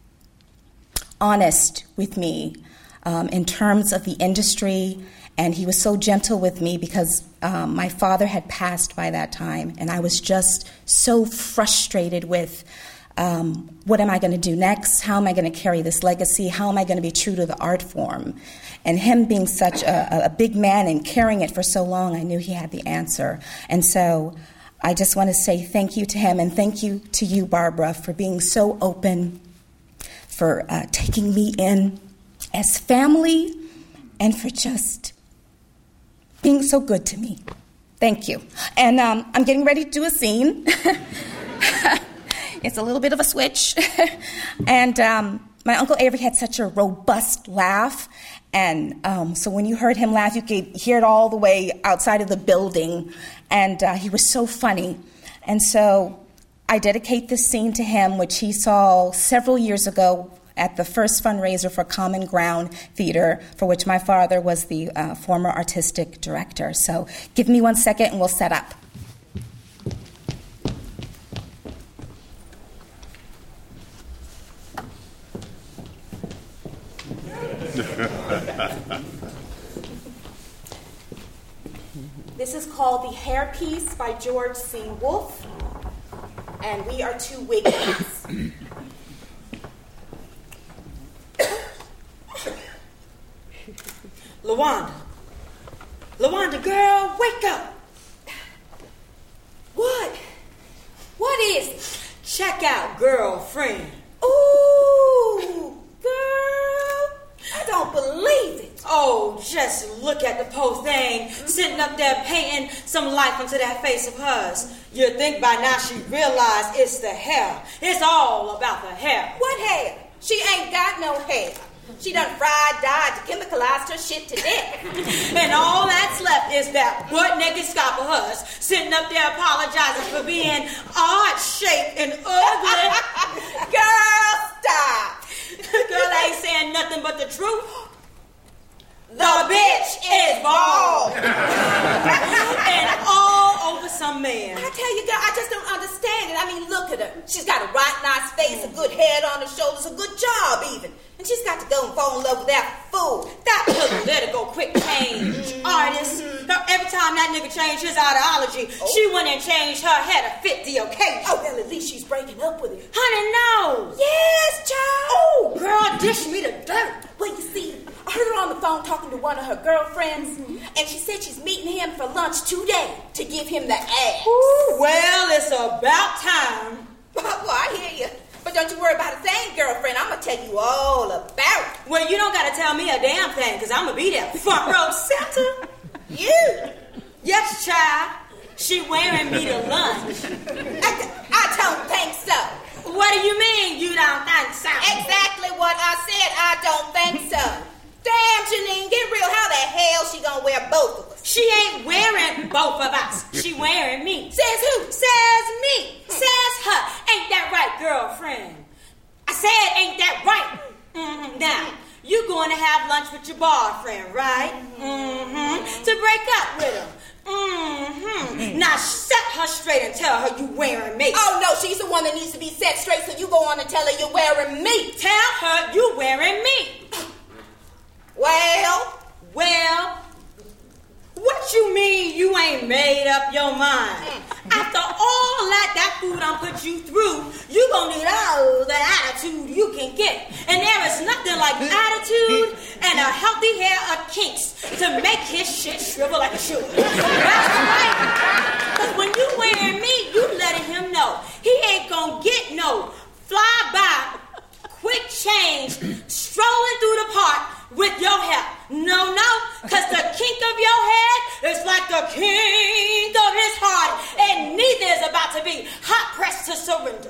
Speaker 14: honest with me um, in terms of the industry, and he was so gentle with me because um, my father had passed by that time, and I was just so frustrated with um, what am I going to do next? How am I going to carry this legacy? How am I going to be true to the art form? And him being such a, a big man and carrying it for so long, I knew he had the answer. And so I just want to say thank you to him, and thank you to you, Barbara, for being so open, for uh, taking me in as family, and for just being so good to me. Thank you. And um, I'm getting ready to do a scene. It's a little bit of a switch. And um, my Uncle Avery had such a robust laugh. And um, so when you heard him laugh, you could hear it all the way outside of the building. And uh, he was so funny. And so I dedicate this scene to him, which he saw several years ago at the first fundraiser for Common Ground Theater, for which my father was the uh, former artistic director. So give me one second and we'll set up. This is called The Hairpiece by George C. Wolfe, and we are two Wiggins.
Speaker 15: LaWanda. LaWanda, girl, wake up. What? What is it? Check out girlfriend. Ooh, girl, I don't believe it. Oh, just look at the poor thing sitting up there painting some life into that face of hers. You'd think by now she realized it's the hair. It's all about the hair.
Speaker 7: What hair? She ain't got no hair.
Speaker 15: She done fried, dyed, chemicalized her shit to death.
Speaker 16: And all that's left is that butt-naked scalp of hers sitting up there apologizing for being odd-shaped and ugly.
Speaker 15: Girl, stop.
Speaker 16: Girl ain't saying nothing but the truth.
Speaker 15: The bitch is bald.
Speaker 16: And all over some man.
Speaker 15: I tell you, girl, I just don't understand it. I mean, look at her. She's got a right nice face, a good head on her shoulders, a good job even. And she's got to go and fall in love with that fool.
Speaker 16: That political quick change artist. Now, every time that nigga changed his ideology, oh. she went and changed her hair to fit the occasion.
Speaker 15: Oh, well, at least she's breaking up with him.
Speaker 16: Honey, no.
Speaker 15: Yes, child.
Speaker 16: Oh, girl, dish me the dirt.
Speaker 15: Well, you see, I heard her on the phone talking to one of her girlfriends, mm-hmm. and she said she's meeting him for lunch today to give him the ass.
Speaker 16: Ooh, well, it's about time.
Speaker 15: Well, I hear you. But don't you worry about a thing, girlfriend. I'm going to tell you all about it.
Speaker 16: Well, you don't got to tell me a damn thing, because I'm going to be there front row center.
Speaker 15: You?
Speaker 16: Yes, child. She wearing me to lunch.
Speaker 15: I, I don't think so.
Speaker 16: What do you mean you don't think so?
Speaker 15: Exactly what I said. I don't think so. Damn, Janine, get real. How the hell she gonna wear both of us?
Speaker 16: She ain't wearing both of us. She wearing me.
Speaker 15: Says who?
Speaker 16: Says me. Says her. Ain't that right, girlfriend? I said, ain't that right? Mm-hmm. Now, you going to have lunch with your boyfriend, right? Mm-hmm. To break up with him. Mm-hmm. Now set her straight and tell her you wearing me.
Speaker 15: Oh, no, she's the one that needs to be set straight, so you go on and tell her you're wearing me.
Speaker 16: Tell her you wearing me.
Speaker 15: Well,
Speaker 16: well, what you mean you ain't made up your mind? Mm-hmm. After all that that food done put you through, you gonna need all the attitude you can get. And there is nothing like attitude and a healthy hair of kinks to make his shit shrivel like a shoe. That's right. Because when you wearing me, you letting him know he ain't gonna get no fly-by, quick change, strolling through the park with your hair. No, no, because the kink of your head is like the kink of his heart, and neither is about to be hot-pressed to surrender.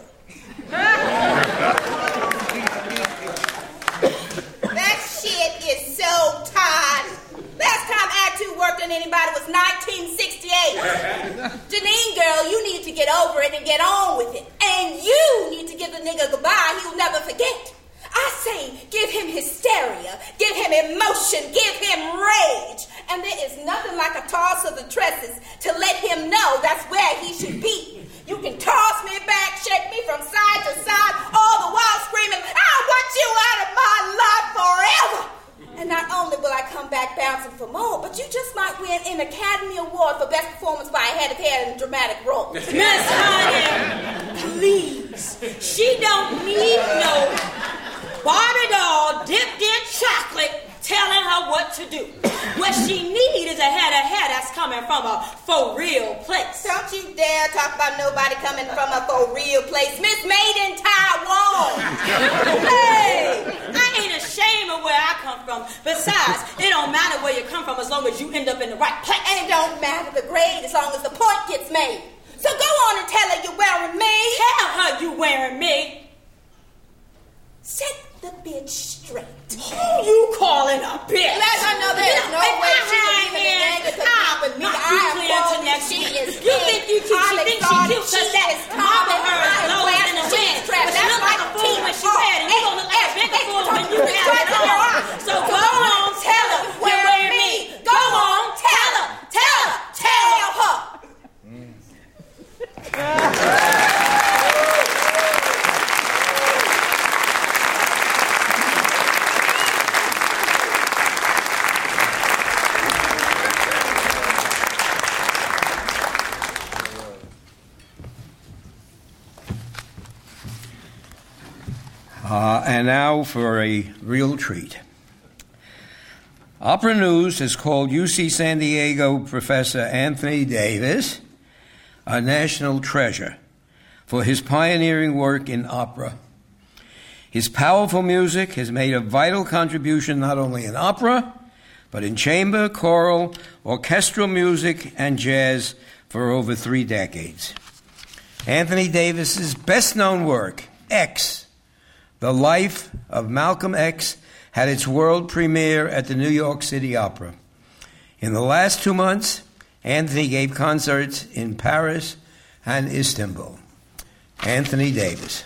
Speaker 15: That shit is so tight. Last time attitude worked on anybody was nineteen sixty-eight. Janine, girl, you need to get over it and get on with it. And you need to give the nigga goodbye he'll never forget. I say, give him hysteria, give him emotion, give him rage. And there is nothing like a toss of the tresses to let him know that's where he should be. You can toss me back, shake me from side to side, all the while screaming, I want you out of my life forever. And not only will I come back bouncing for more, but you just might win an Academy Award for Best Performance by a Head of Hair in a Dramatic Role.
Speaker 16: Miss Honey, please. She don't need no Barbie doll dipped in chocolate telling her what to do. What she needs is a head of hair that's coming from a for real place.
Speaker 15: Don't you dare talk about nobody coming from a for real place. Miss Made in Taiwan.
Speaker 16: Hey, I ain't ashamed of where I come from. Besides, it don't matter where you come from as long as you end up in the right place.
Speaker 15: And it don't matter the grade as long as the point gets made. So go on and tell her you're wearing me.
Speaker 16: Tell her you wearing me.
Speaker 15: Set the bitch straight.
Speaker 16: Who you calling a bitch?
Speaker 15: Let her know there's no way she can even begin to compete with me. I am clear next
Speaker 16: she is You think you cute? She thinks she cute because that mama of her is low in the wind. But she looks like a fool when she wear it, and you gonna look like a bigger fool when you have it on. So go on, tell her you're wearing me. Go on, tell her, tell her, tell her.
Speaker 5: Uh, and now for a real treat. Opera News has called U C San Diego professor Anthony Davis a national treasure for his pioneering work in opera. His powerful music has made a vital contribution not only in opera, but in chamber, choral, orchestral music, and jazz for over three decades. Anthony Davis's best-known work, X, The Life of Malcolm X, had its world premiere at the New York City Opera. In the last two months, Anthony gave concerts in Paris and Istanbul. Anthony Davis.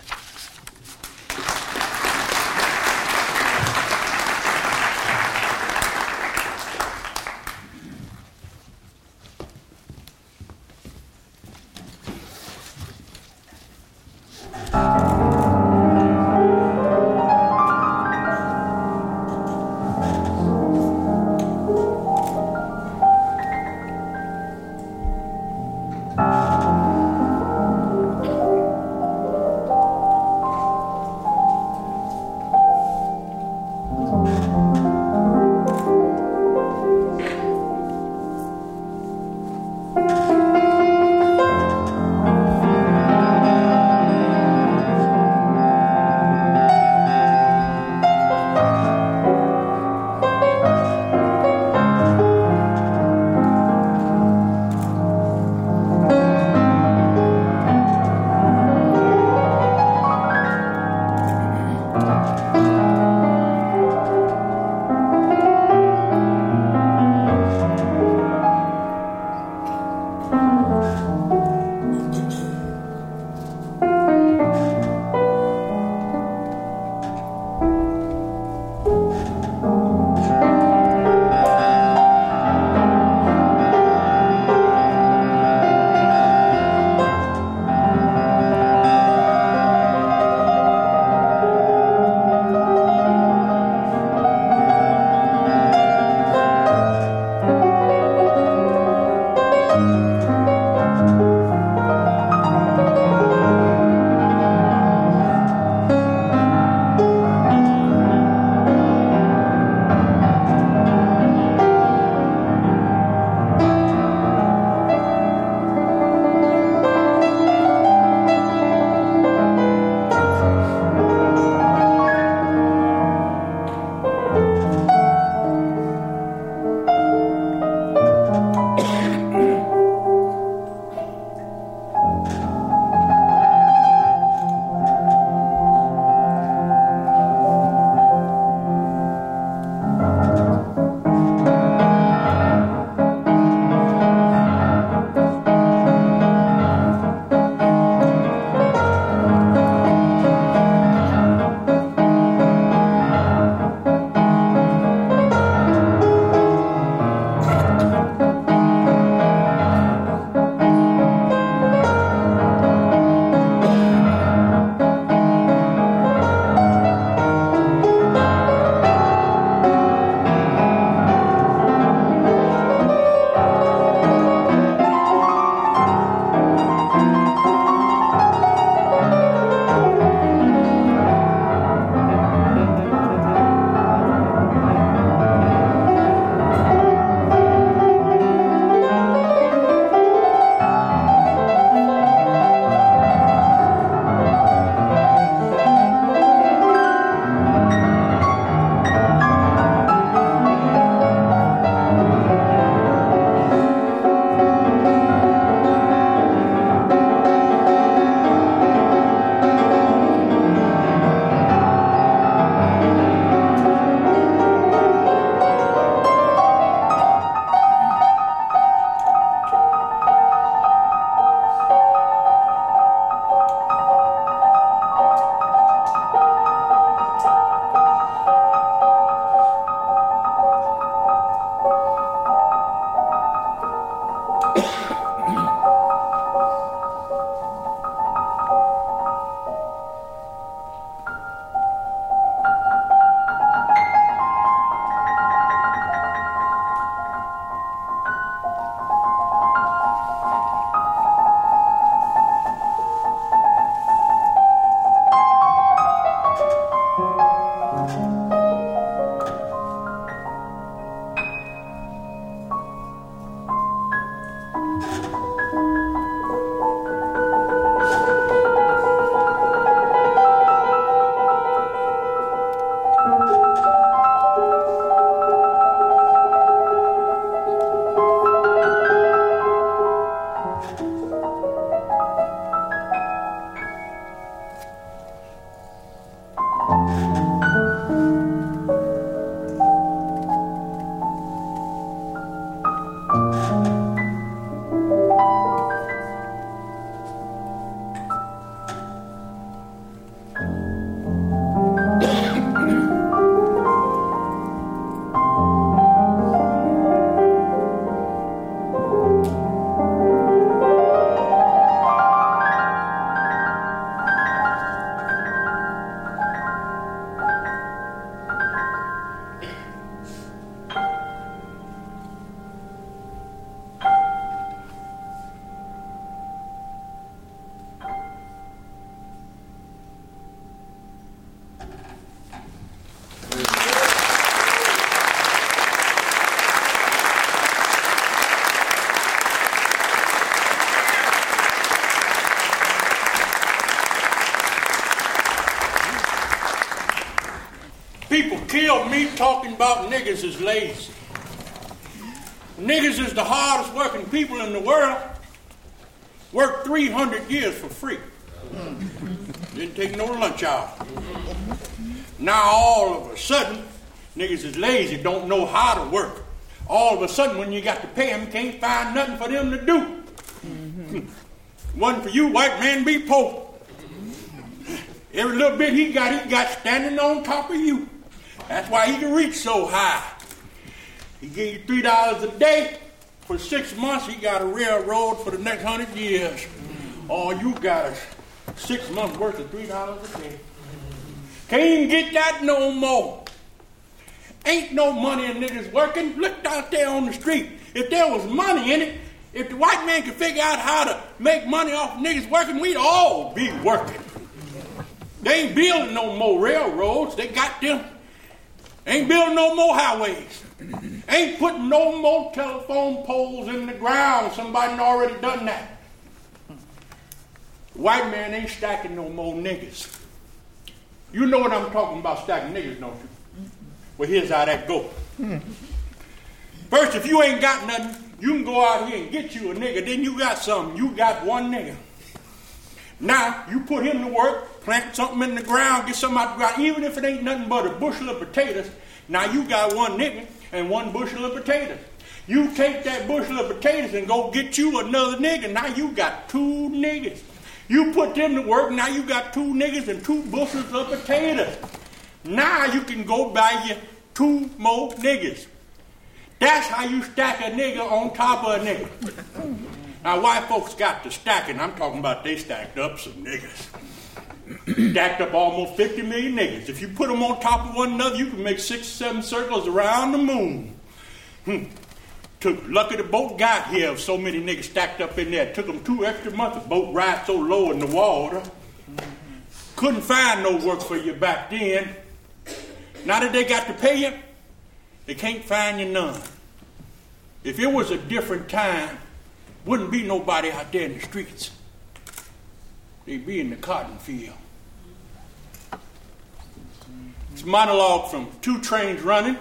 Speaker 17: talking about niggas is lazy. Niggas is the hardest working people in the world. Worked three hundred years for free. Didn't take no lunch hour. Now all of a sudden, niggas is lazy, don't know how to work. All of a sudden, when you got to pay them, can't find nothing for them to do. Mm-hmm. One for you, white man be poor. Every little bit he got, he got standing on top of you. That's why he can reach so high. He give you three dollars a day. For six months, he got a railroad for the next hundred years. All you got is six months worth of three dollars a day. Can't even get that no more. Ain't no money in niggas working. Look out there on the street. If there was money in it, if the white man could figure out how to make money off niggas working, we'd all be working. They ain't building no more railroads. They got them. Ain't building no more highways. Ain't putting no more telephone poles in the ground. Somebody already done that. The white man ain't stacking no more niggas. You know what I'm talking about, stacking niggas, don't you? Well, here's how that go. First, if you ain't got nothing, you can go out here and get you a nigga. Then you got something. You got one nigga. Now, you put him to work, plant something in the ground, get something out the ground, even if it ain't nothing but a bushel of potatoes. Now, you got one nigga and one bushel of potatoes. You take that bushel of potatoes and go get you another nigga. Now, you got two niggas. You put them to work, now you got two niggas and two bushels of potatoes. Now you can go buy you two more niggas. That's how you stack a nigga on top of a nigga. Now, white folks got to stacking. I'm talking about they stacked up some niggas. Stacked up almost fifty million niggas. If you put them on top of one another, you can make six or seven circles around the moon. Hmm. Took lucky the boat got here. So many niggas stacked up in there. It took them two extra months. The boat ride so low in the water. Couldn't find no work for you back then. Now that they got to pay you, they can't find you none. If it was a different time, wouldn't be nobody out there in the streets. They'd be in the cotton field. It's a monologue from Two Trains Running.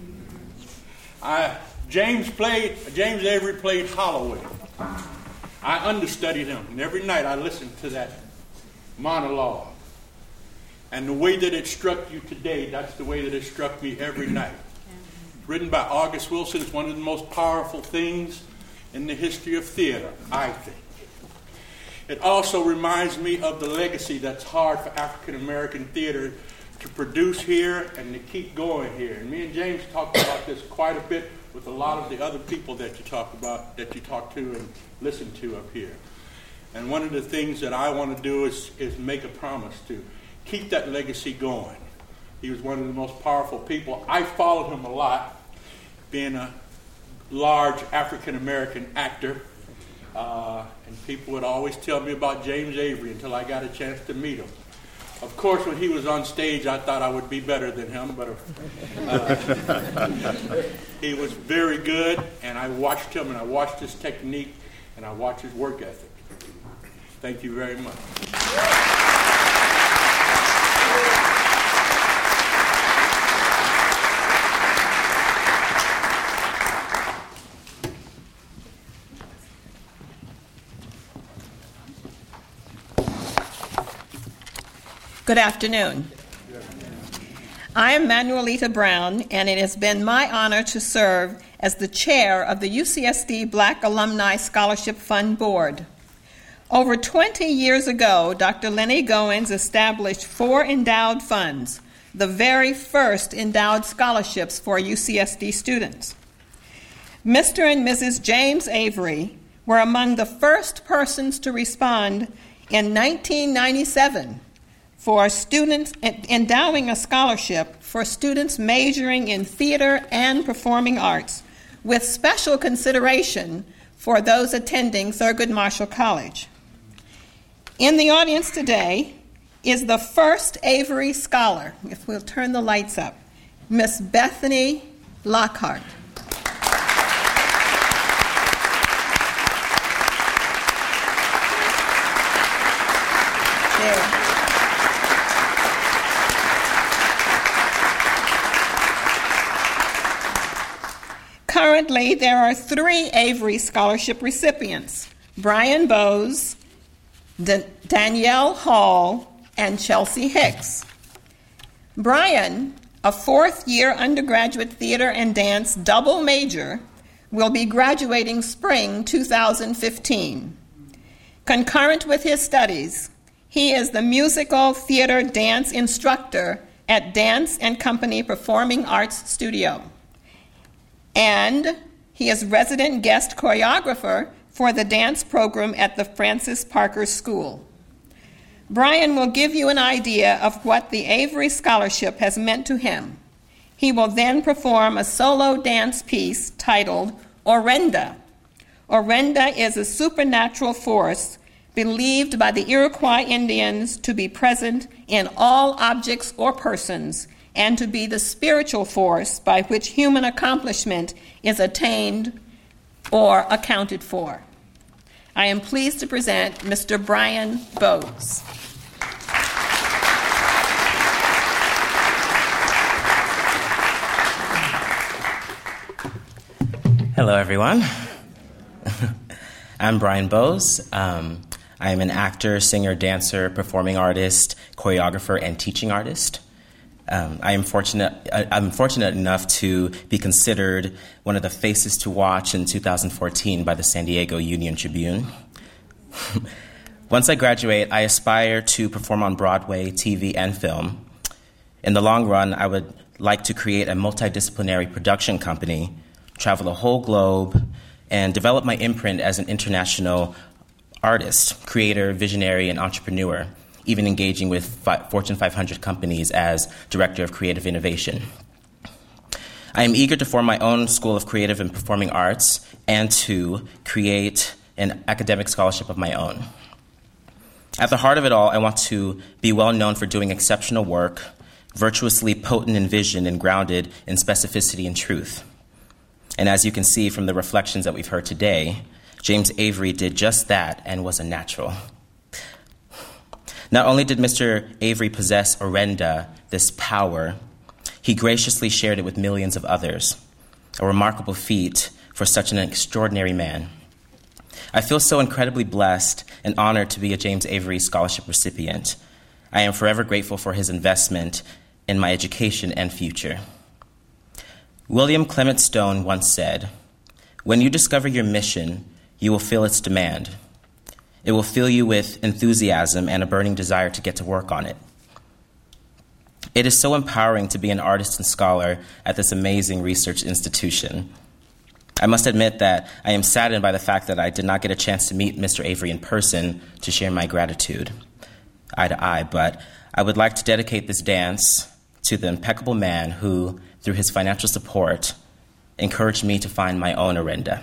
Speaker 17: I, James played, James Avery played Holloway. I understudied him, and every night I listened to that monologue. And the way that it struck you today, that's the way that it struck me every night. Written by August Wilson, it's one of the most powerful things in the history of theater, I think. It also reminds me of the legacy that's hard for African American theater to produce here and to keep going here. And me and James talked about this quite a bit with a lot of the other people that you talk about, that you talk to and listen to up here. And one of the things that I want to do is, is make a promise to keep that legacy going. He was one of the most powerful people. I followed him a lot, being a large African-American actor. Uh, and people would always tell me about James Avery until I got a chance to meet him. Of course, when he was on stage, I thought I would be better than him, but uh, he was very good, and I watched him, and I watched his technique, and I watched his work ethic. Thank you very much.
Speaker 18: Good afternoon. I am Manuelita Brown, and it has been my honor to serve as the chair of the U C S D Black Alumni Scholarship Fund Board. Over twenty years ago, Doctor Lenny Goins established four endowed funds, the very first endowed scholarships for U C S D students. Mister and Missus James Avery were among the first persons to respond in nineteen ninety-seven for students endowing a scholarship for students majoring in theater and performing arts, with special consideration for those attending Thurgood Marshall College. In the audience today is the first Avery Scholar, if we'll turn the lights up, Miss Bethany Lockhart. There. Currently, there are three Avery Scholarship recipients: Brian Bowes, D- Danielle Hall, and Chelsea Hicks. Brian, a fourth-year undergraduate theater and dance double major, will be graduating spring two thousand fifteen. Concurrent with his studies, he is the musical theater dance instructor at Dance and Company Performing Arts Studio. And he is resident guest choreographer for the dance program at the Francis Parker School. Brian will give you an idea of what the Avery Scholarship has meant to him. He will then perform a solo dance piece titled Orenda. Orenda is a supernatural force believed by the Iroquois Indians to be present in all objects or persons, and to be the spiritual force by which human accomplishment is attained or accounted for. I am pleased to present Mister Brian Bowes.
Speaker 19: Hello, everyone. I'm Brian Bowes. Um, I am an actor, singer, dancer, performing artist, choreographer, and teaching artist. Um, I am fortunate. I, I'm fortunate enough to be considered one of the faces to watch in two thousand fourteen by the San Diego Union Tribune. Once I graduate, I aspire to perform on Broadway, T V, and film. In the long run, I would like to create a multidisciplinary production company, travel the whole globe, and develop my imprint as an international artist, creator, visionary, and entrepreneur, even engaging with Fortune five hundred companies as Director of Creative Innovation. I am eager to form my own School of Creative and Performing Arts and to create an academic scholarship of my own. At the heart of it all, I want to be well known for doing exceptional work, virtuously potent in vision and grounded in specificity and truth. And as you can see from the reflections that we've heard today, James Avery did just that and was a natural. Not only did Mister Avery possess Orenda, this power, he graciously shared it with millions of others, a remarkable feat for such an extraordinary man. I feel so incredibly blessed and honored to be a James Avery Scholarship recipient. I am forever grateful for his investment in my education and future. William Clement Stone once said, "When you discover your mission, you will feel its demand. It will fill you with enthusiasm and a burning desire to get to work on it." It is so empowering to be an artist and scholar at this amazing research institution. I must admit that I am saddened by the fact that I did not get a chance to meet Mister Avery in person to share my gratitude, eye to eye, but I would like to dedicate this dance to the impeccable man who, through his financial support, encouraged me to find my own Orenda.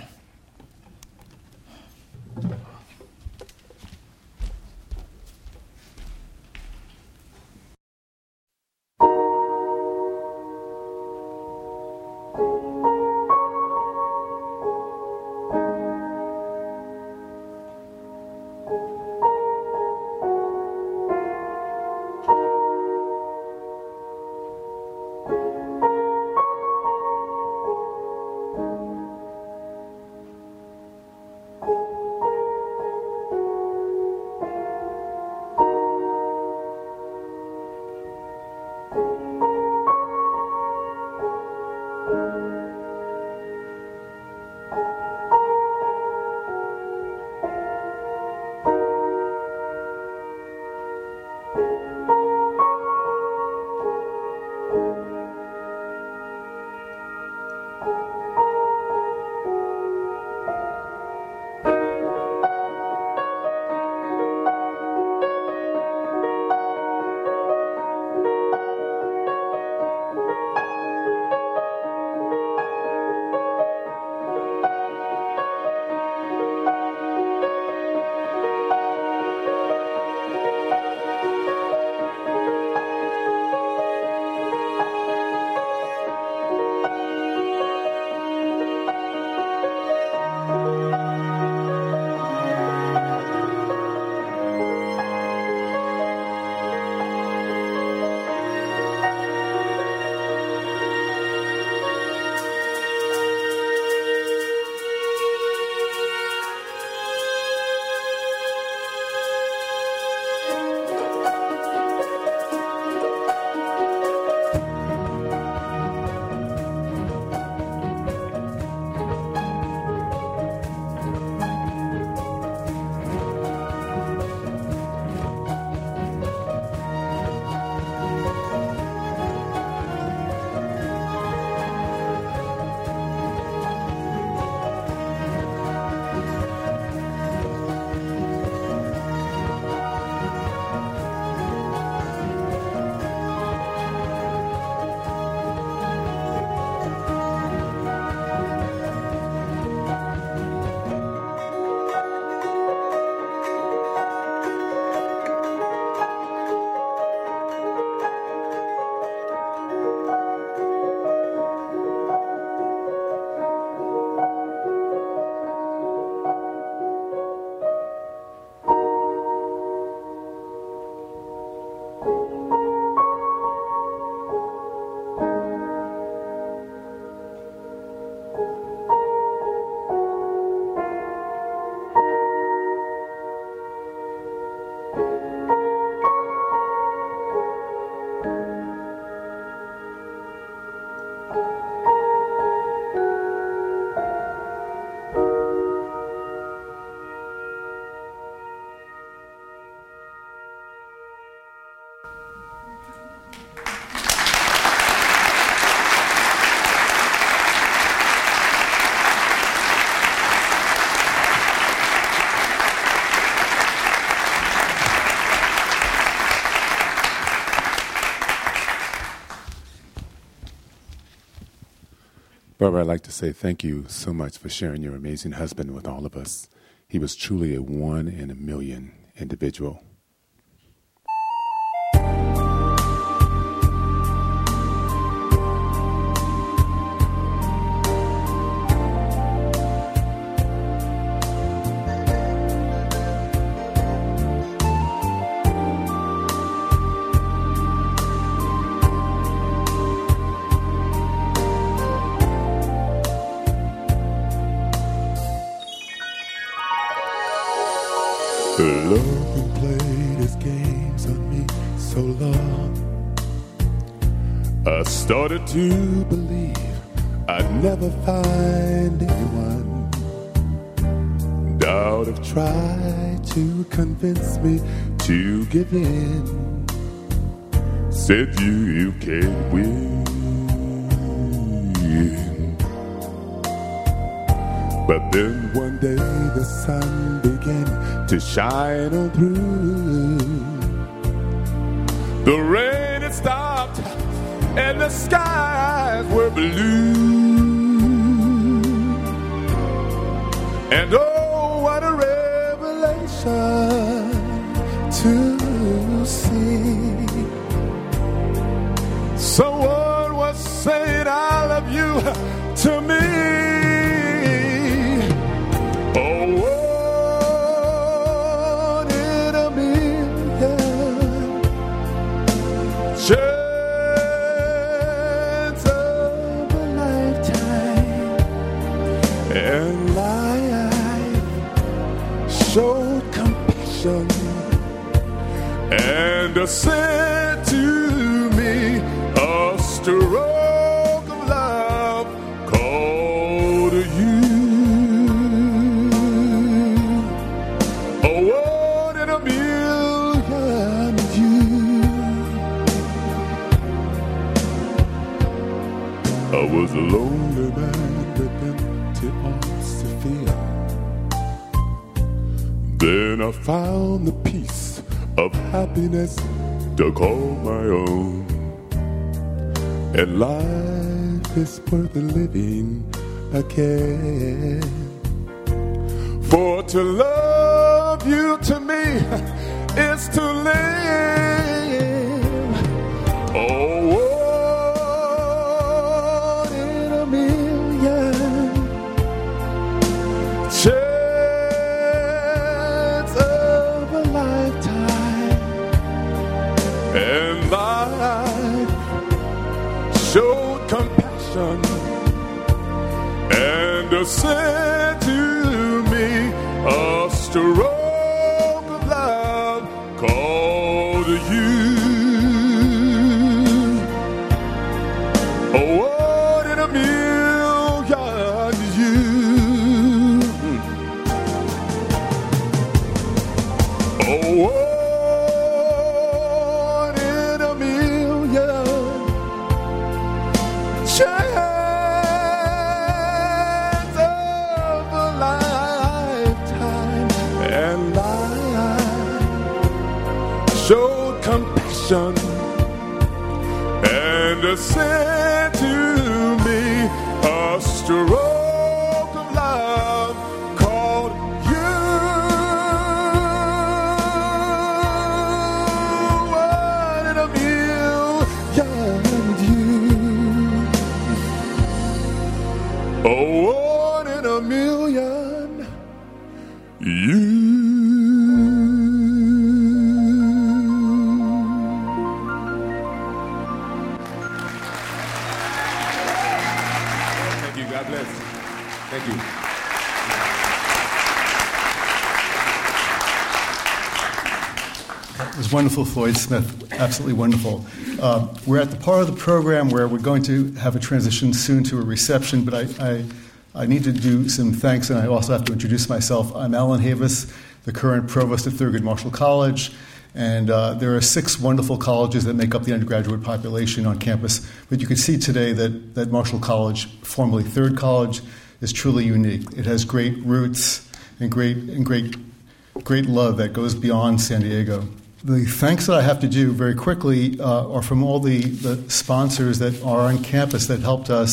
Speaker 8: Barbara, I'd like to say thank you so much for sharing your amazing husband with all of us. He was truly a one in a million individual.
Speaker 12: Love and played his games on me so long. I started to believe I'd never find anyone. Doubt have tried to convince me to give in. Said you, you can't win. But then one day the sun began to shine on through. The rain had stopped and the skies were blue. And oh, what a revelation to see. Someone was saying I love you to me. Chance of a lifetime, and life showed compassion and sent to me a stroke of love called you. A one in a million you. I was a lonely man with empty arms to fill. Then I found the peace of happiness to call my own. And life is worth living again. For to love you to me is to live. Oh, chance of a lifetime, and life showed compassion and sent to me a stroke of love called you. A one in a million you. A one in a million. Chance of a lifetime, and life showed compassion and sent to me a stroke of love called you. One in a million you. Oh, one in a million you. God bless. Thank you.
Speaker 20: It was wonderful, Floyd Smith. Absolutely wonderful. Uh, we're at the part of the program where we're going to have a transition soon to a reception, but I, I, I need to do some thanks, and I also have to introduce myself. I'm Alan Havis, the current provost at Thurgood Marshall College. And uh, there are six wonderful colleges that make up the undergraduate population on campus. But you can see today that, that Marshall College, formerly Third College, is truly unique. It has great roots and great and great great love that goes beyond San Diego. The thanks that I have to do very quickly uh, are from all the, the sponsors that are on campus that helped us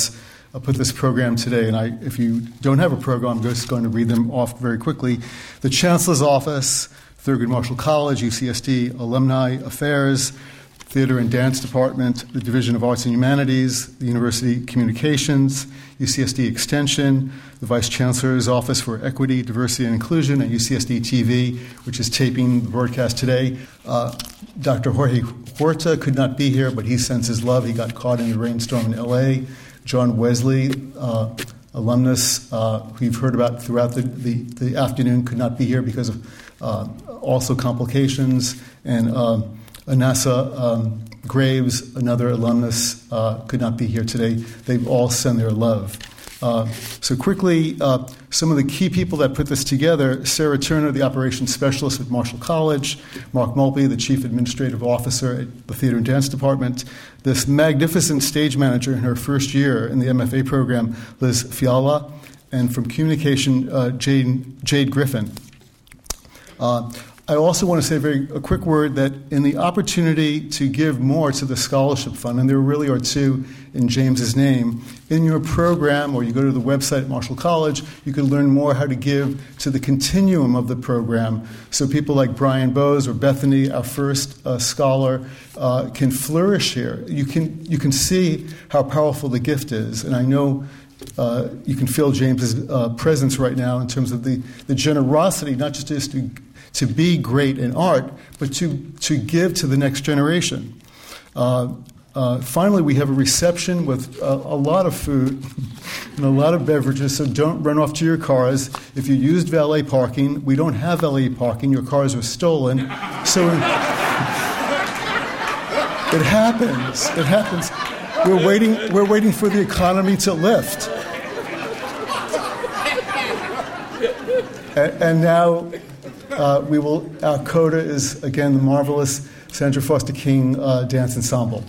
Speaker 20: uh, put this program today. And I, if you don't have a program, I'm just going to read them off very quickly. The Chancellor's Office, Thurgood Marshall College, U C S D Alumni Affairs, Theater and Dance Department, the Division of Arts and Humanities, the University Communications, U C S D Extension, the Vice Chancellor's Office for Equity, Diversity, and Inclusion, and U C S D T V, which is taping the broadcast today. Uh, Doctor Jorge Huerta could not be here, but he sends his love. He got caught in a rainstorm in L A. John Wesley, uh, alumnus, uh, who you've heard about throughout the, the, the afternoon, could not be here because of uh, also complications. And um, Anassa um, Graves, another alumnus, uh, could not be here today. They've all sent their love. Uh, so quickly, uh, some of the key people that put this together: Sarah Turner, the operations specialist at Marshall College; Mark Mulvey, the chief administrative officer at the Theater and Dance Department; this magnificent stage manager in her first year in the M F A program, Liz Fiala; and from communication, uh, Jade, Jade Griffin. Uh, I also want to say a very a quick word that in the opportunity to give more to the scholarship fund, and there really are two in James's name, in your program, or you go to the website at Marshall College, you can learn more how to give to the continuum of the program. So people like Brian Bowes or Bethany, our first uh, scholar, uh, can flourish here. You can you can see how powerful the gift is, and I know. Uh, you can feel James's uh, presence right now in terms of the, the generosity, not just, just to, to be great in art, but to, to give to the next generation. Uh, uh, finally, we have a reception with a, a lot of food and a lot of beverages, so don't run off to your cars. If you used valet parking, we don't have valet parking. Your cars were stolen. So in, it happens. It happens. We're waiting, we're waiting for the economy to lift. And, and now uh, we will, our coda is, again, the marvelous Sandra Foster King uh, Dance Ensemble.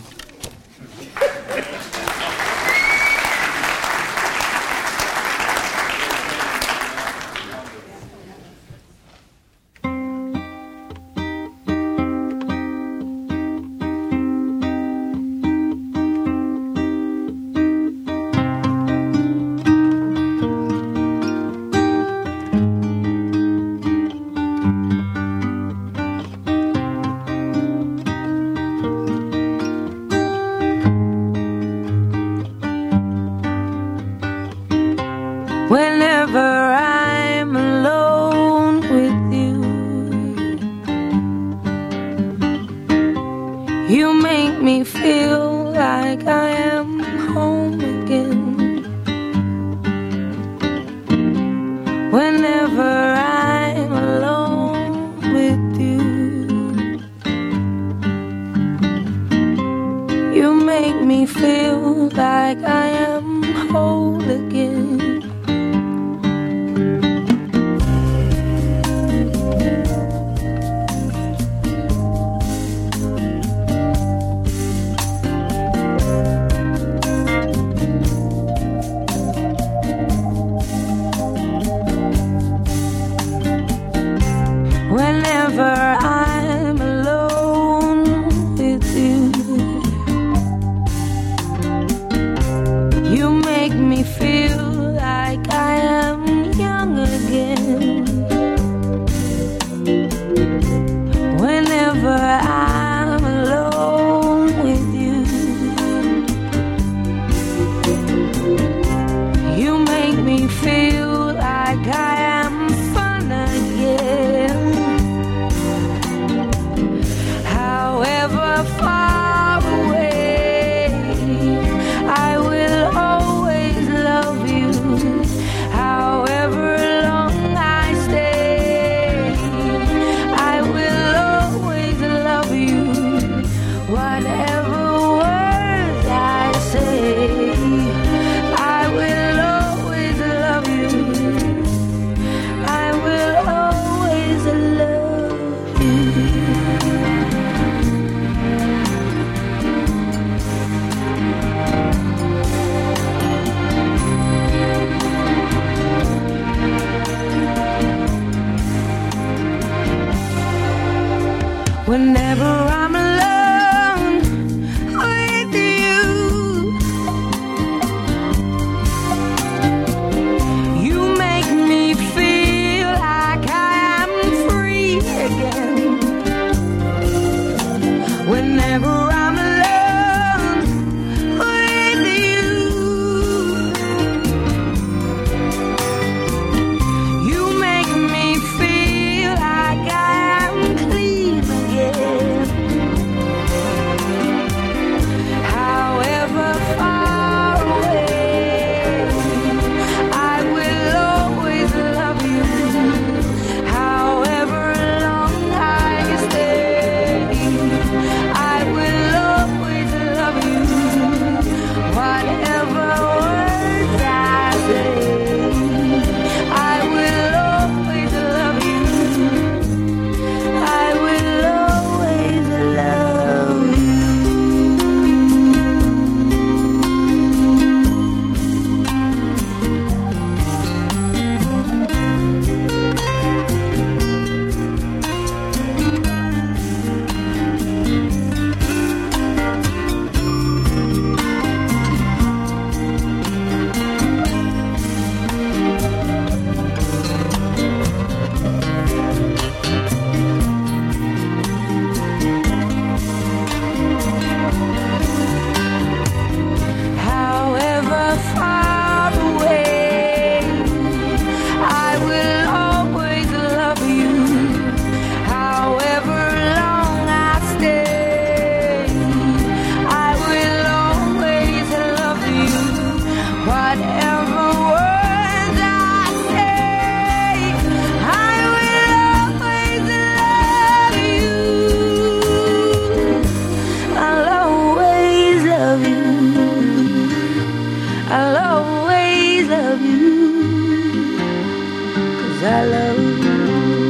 Speaker 21: 'cause I love you.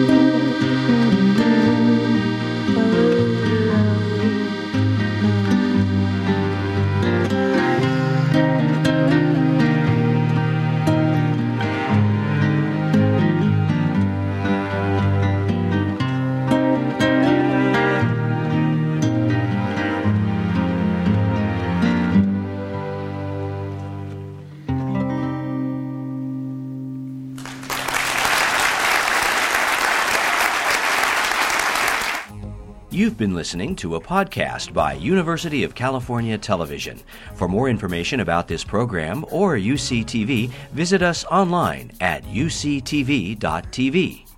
Speaker 1: You've been listening to a podcast by University of California Television. For more information about this program or U C T V, visit us online at U C T V dot T V.